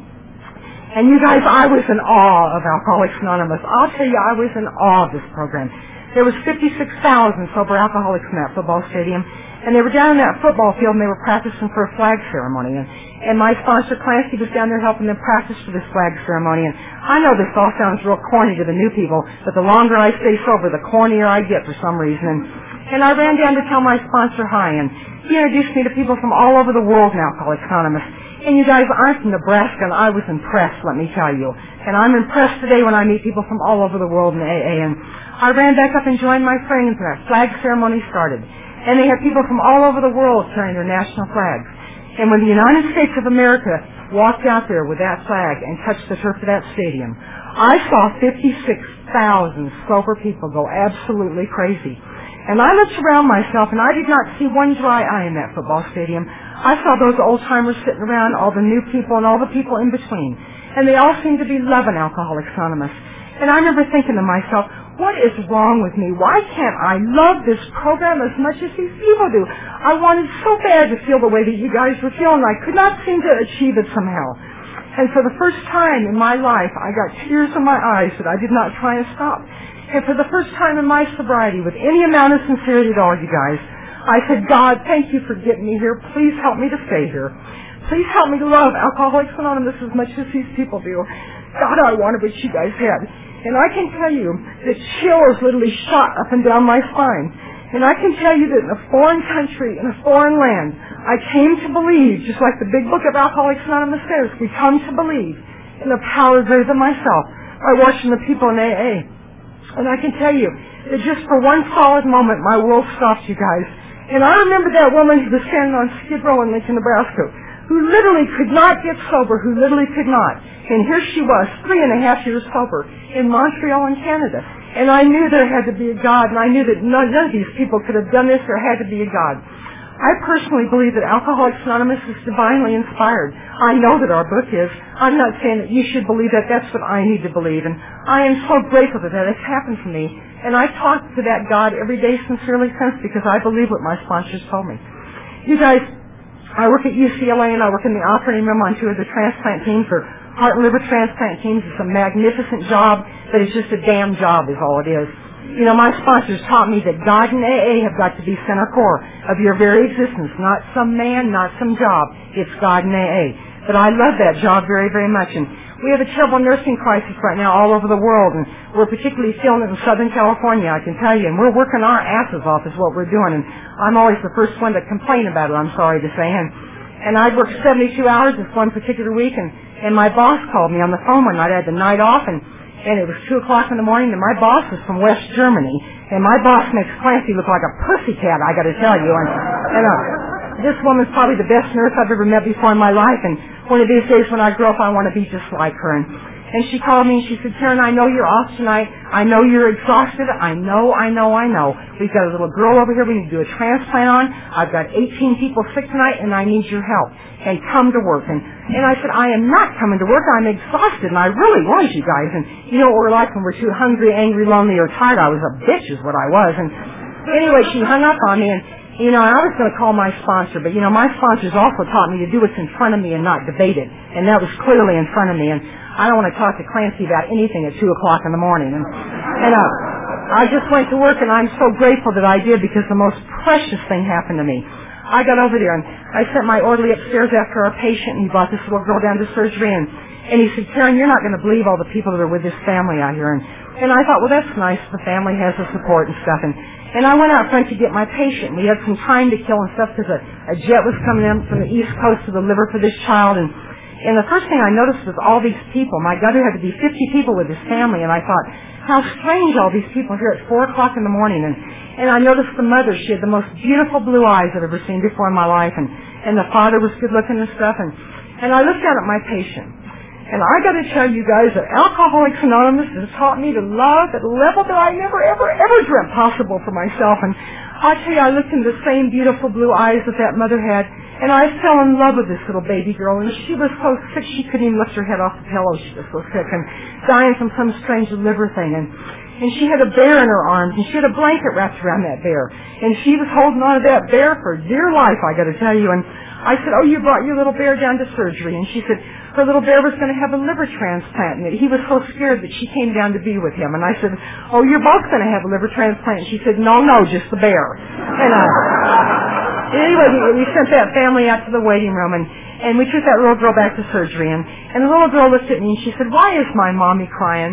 And you guys, I was in awe of Alcoholics Anonymous. I'll tell you, I was in awe of this program. There was 56,000 sober alcoholics in that football stadium, and they were down in that football field, and they were practicing for a flag ceremony. And my sponsor, Clancy, was down there helping them practice for this flag ceremony. And I know this all sounds real corny to the new people, but the longer I stay sober, the cornier I get for some reason. And I ran down to tell my sponsor hi, and he introduced me to people from all over the world in Alcoholics Anonymous. And you guys, I'm from Nebraska, and I was impressed, let me tell you. And I'm impressed today when I meet people from all over the world in AA. And I ran back up and joined my friends, and our flag ceremony started. And they had people from all over the world carrying their national flags. And when the United States of America walked out there with that flag and touched the turf of that stadium, I saw 56,000 sober people go absolutely crazy. And I looked around myself, and I did not see one dry eye in that football stadium. I saw those old-timers sitting around, all the new people and all the people in between. And they all seemed to be loving Alcoholics Anonymous. And I remember thinking to myself, what is wrong with me? Why can't I love this program as much as these people do? I wanted so bad to feel the way that you guys were feeling. I could not seem to achieve it somehow. And for the first time in my life, I got tears in my eyes that I did not try and stop. And for the first time in my sobriety, with any amount of sincerity at all, you guys, I said, God, thank you for getting me here. Please help me to stay here. Please help me to love Alcoholics Anonymous as much as these people do. God, I wanted what you guys had. And I can tell you that chills literally shot up and down my spine. And I can tell you that in a foreign country, in a foreign land, I came to believe, just like the big book of Alcoholics Anonymous says, we come to believe in the power greater than myself by watching the people in AA. And I can tell you that just for one solid moment, my world stopped, you guys. And I remember that woman who was standing on Skid Row in Lincoln, Nebraska, who literally could not get sober, who literally could not. And here she was, 3.5 years sober, in Montreal in Canada. And I knew there had to be a God, and I knew that none of these people could have done this. There had to be a God. I personally believe that Alcoholics Anonymous is divinely inspired. I know that our book is. I'm not saying that you should believe that. That's what I need to believe. And I am so grateful that that has happened for me. And I talk to that God every day sincerely since, because I believe what my sponsors told me. You guys, I work at UCLA, and I work in the operating room on 2 of the transplant teams, or heart and liver transplant teams. It's a magnificent job, but it's just a damn job is all it is. You know, my sponsors taught me that God and AA have got to be center core of your very existence. Not some man, not some job. It's God and AA. But I love that job very, very much. And we have a terrible nursing crisis right now all over the world. And we're particularly feeling it in Southern California, I can tell you. And we're working our asses off is what we're doing. And I'm always the first one to complain about it, I'm sorry to say. And I'd worked 72 hours this one particular week. And my boss called me on the phone one night. I had the night off, and it was 2 o'clock in the morning, and my boss is from West Germany, and my boss makes Clancy look like a pussycat, I got to tell you. And this woman's probably the best nurse I've ever met before in my life, and one of these days when I grow up, I want to be just like her. And she called me, and she said, Karen, I know you're off tonight. I know you're exhausted. I know. We've got a little girl over here we need to do a transplant on. I've got 18 people sick tonight, and I need your help. And come to work. And I said, I am not coming to work. I'm exhausted. And I really was, you guys. And you know what we're like when we're too hungry, angry, lonely, or tired. I was a bitch is what I was. And anyway, she hung up on me, and you know, I was going to call my sponsor, but you know, my sponsors also taught me to do what's in front of me and not debate it. And that was clearly in front of me. And I don't want to talk to Clancy about anything at 2 o'clock in the morning. And I just went to work, and I'm so grateful that I did, because the most precious thing happened to me. I got over there, and I sent my orderly upstairs after our patient, and he brought this little girl down to surgery, and he said, Karen, you're not going to believe all the people that are with this family out here. And I thought, well, that's nice. The family has the support and stuff. And I went out front to get my patient. We had some time to kill and stuff, because a jet was coming in from the East Coast to the liver for this child. And the first thing I noticed was all these people. My God, there had to be 50 people with his family. And I thought, how strange all these people here at 4 o'clock in the morning. And I noticed the mother. She had the most beautiful blue eyes I've ever seen before in my life. And the father was good looking and stuff. And I looked down at my patient. And I got to tell you guys that Alcoholics Anonymous has taught me to love at a level that I never, ever dreamt possible for myself. And I tell you, I looked into the same beautiful blue eyes that mother had, and I fell in love with this little baby girl. And she was so sick she couldn't even lift her head off the pillow. She was so sick and dying from some strange liver thing. And she had a bear in her arms, and she had a blanket wrapped around that bear. And she was holding on to that bear for dear life, I got to tell you. And I said, oh, you brought your little bear down to surgery. And she said her little bear was going to have a liver transplant. And he was so scared that she came down to be with him. And I said, oh, you're both going to have a liver transplant. And she said, no, just the bear. And anyway, we sent that family out to the waiting room, and we took that little girl back to surgery. And the little girl looked at me, and she said, why is my mommy crying?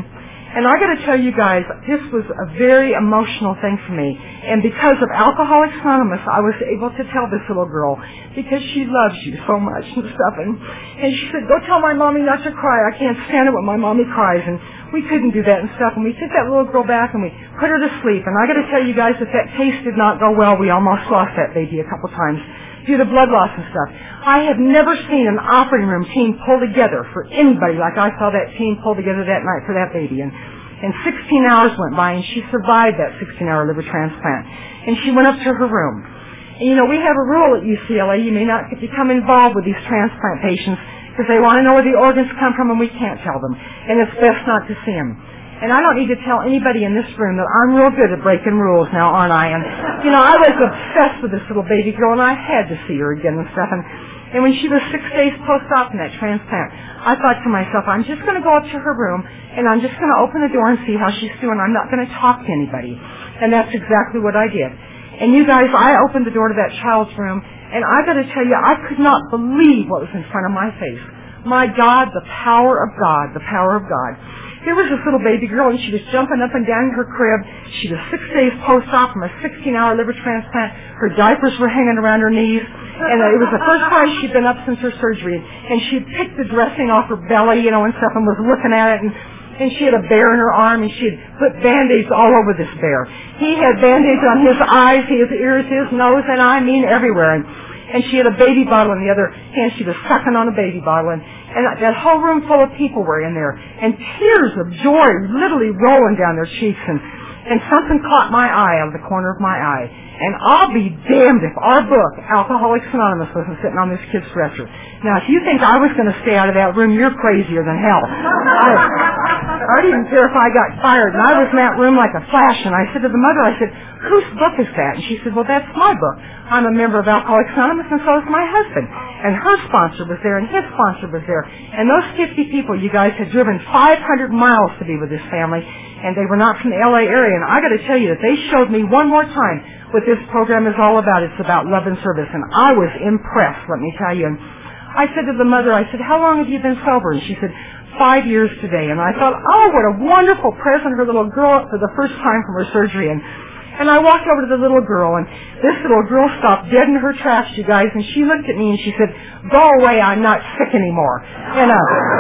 And I got to tell you guys, this was a very emotional thing for me. And because of Alcoholics Anonymous, I was able to tell this little girl, because she loves you so much and stuff. And she said, go tell my mommy not to cry. I can't stand it when my mommy cries. And we couldn't do that and stuff. And we took that little girl back and we put her to sleep. And I got to tell you guys that case did not go well. We almost lost that baby a couple times due to blood loss and stuff. I have never seen an operating room team pull together for anybody like I saw that team pull together that night for that baby. And 16 hours went by, and she survived that 16-hour liver transplant. And she went up to her room. And, we have a rule at UCLA. You may not become involved with these transplant patients because they want to know where the organs come from, and we can't tell them. And it's best not to see them. And I don't need to tell anybody in this room that I'm real good at breaking rules now, aren't I? And, I was obsessed with this little baby girl, and I had to see her again and stuff. And when she was 6 days post-op in that transplant, I thought to myself, I'm just going to go up to her room, and I'm just going to open the door and see how she's doing. I'm not going to talk to anybody. And that's exactly what I did. And you guys, I opened the door to that child's room, and I got to tell you, I could not believe what was in front of my face. My God, the power of God, the power of God. Here was this little baby girl, and she was jumping up and down in her crib. She was 6 days post-op from a 16-hour liver transplant. Her diapers were hanging around her knees, and it was the first time she'd been up since her surgery. And she'd picked the dressing off her belly, and stuff, and was looking at it, and she had a bear in her arm, and she had put Band-Aids all over this bear. He had Band-Aids on his eyes, his ears, his nose, and I mean everywhere. And she had a baby bottle in the other hand. She was sucking on a baby bottle. And that whole room full of people were in there. And tears of joy literally rolling down their cheeks. And something caught my eye out of the corner of my eye. And I'll be damned if our book, Alcoholics Anonymous, wasn't sitting on this kid's stretcher. Now, if you think I was going to stay out of that room, you're crazier than hell. I didn't care if I got fired. And I was in that room like a flash. And I said to the mother, I said, whose book is that? And she said, well, that's my book. I'm a member of Alcoholics Anonymous, and so is my husband. And her sponsor was there, and his sponsor was there. And those 50 people, you guys, had driven 500 miles to be with this family, and they were not from the L.A. area. And I got to tell you that they showed me one more time what this program is all about. It's about love and service. And I was impressed, let me tell you. And I said to the mother, I said, how long have you been sober? And she said, 5 years today. And I thought, oh, what a wonderful present, her little girl for the first time from her surgery. And I walked over to the little girl, and this little girl stopped dead in her tracks, you guys, and she looked at me and she said, go away, I'm not sick anymore. And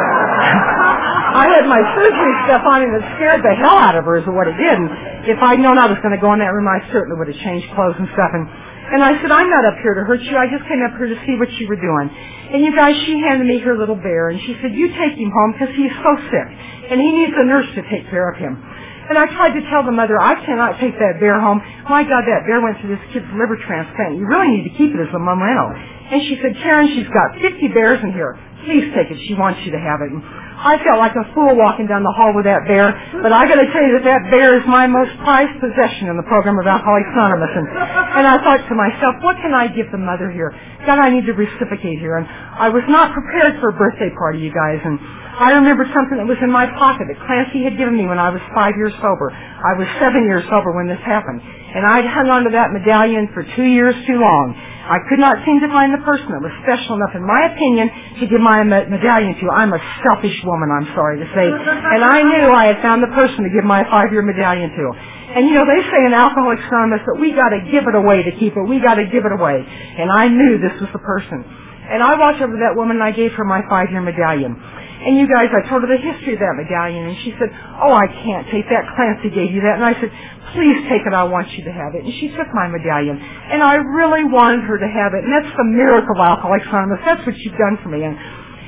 I had my surgery stuff on, and it scared the hell out of her is what it did. And if I'd known I was going to go in that room, I certainly would have changed clothes and stuff. And I said, I'm not up here to hurt you. I just came up here to see what you were doing. And you guys, she handed me her little bear, and she said, you take him home because he's so sick, and he needs a nurse to take care of him. And I tried to tell the mother, I cannot take that bear home. My God, that bear went to this kid's liver transplant. You really need to keep it as a memento. And she said, Karen, she's got 50 bears in here. Please take it. She wants you to have it. And I felt like a fool walking down the hall with that bear. But I got to tell you that bear is my most prized possession in the program of Alcoholics Anonymous. And I thought to myself, what can I give the mother here? God, I need to reciprocate here. And I was not prepared for a birthday party, you guys. And I remember something that was in my pocket that Clancy had given me when I was 5 years sober. I was 7 years sober when this happened. And I'd hung on to that medallion for 2 years too long. I could not seem to find the person that was special enough, in my opinion, to give my medallion to. I'm a selfish woman, I'm sorry to say. And I knew I had found the person to give my 5-year medallion to. And they say in Alcoholics Anonymous that we got to give it away to keep it. We got to give it away. And I knew this was the person. And I walked over to that woman and I gave her my 5-year medallion. And you guys, I told her the history of that medallion, and she said, oh, I can't take that. Clancy gave you that. And I said, please take it. I want you to have it. And she took my medallion. And I really wanted her to have it. And that's the miracle of Alcoholics Anonymous. That's what you've done for me. And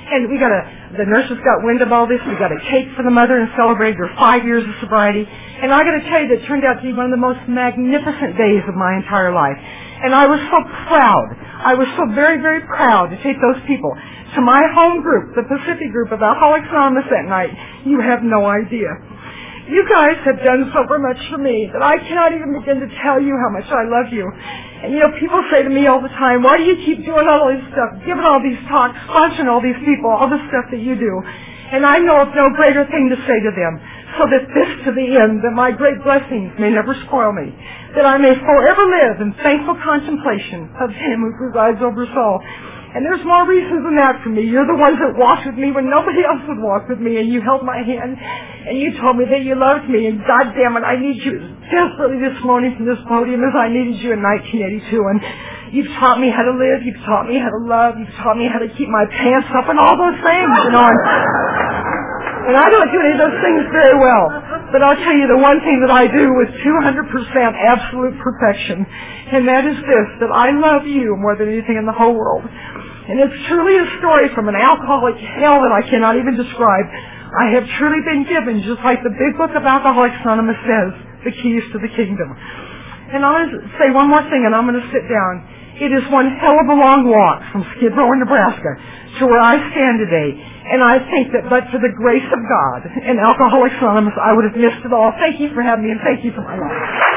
the nurses got wind of all this. We got a cake for the mother and celebrated her 5 years of sobriety. And I got to tell you, that turned out to be one of the most magnificent days of my entire life. And I was so proud. I was so very, very proud to take those people to my home group, the Pacific group of Alcoholics Anonymous that night. You have no idea. You guys have done so very much for me that I cannot even begin to tell you how much I love you. And people say to me all the time, why do you keep doing all this stuff, giving all these talks, sponsoring all these people, all the stuff that you do? And I know of no greater thing to say to them, so that this to the end, that my great blessings may never spoil me, that I may forever live in thankful contemplation of Him who presides over us all. And there's more reasons than that for me. You're the ones that walked with me when nobody else would walk with me, and you held my hand, and you told me that you loved me, and God damn it, I need you as desperately this morning from this podium as I needed you in 1982. And you've taught me how to live, you've taught me how to love, you've taught me how to keep my pants up and all those things, you know. And I don't do any of those things very well. But I'll tell you the one thing that I do with 200% absolute perfection, and that is this, that I love you more than anything in the whole world. And it's truly a story from an alcoholic hell that I cannot even describe. I have truly been given, just like the big book of Alcoholics Anonymous says, the keys to the kingdom. And I'll say one more thing, and I'm going to sit down. It is one hell of a long walk from Skid Row, Nebraska, to where I stand today. And I think that but for the grace of God and Alcoholics Anonymous, I would have missed it all. Thank you for having me, and thank you for my life.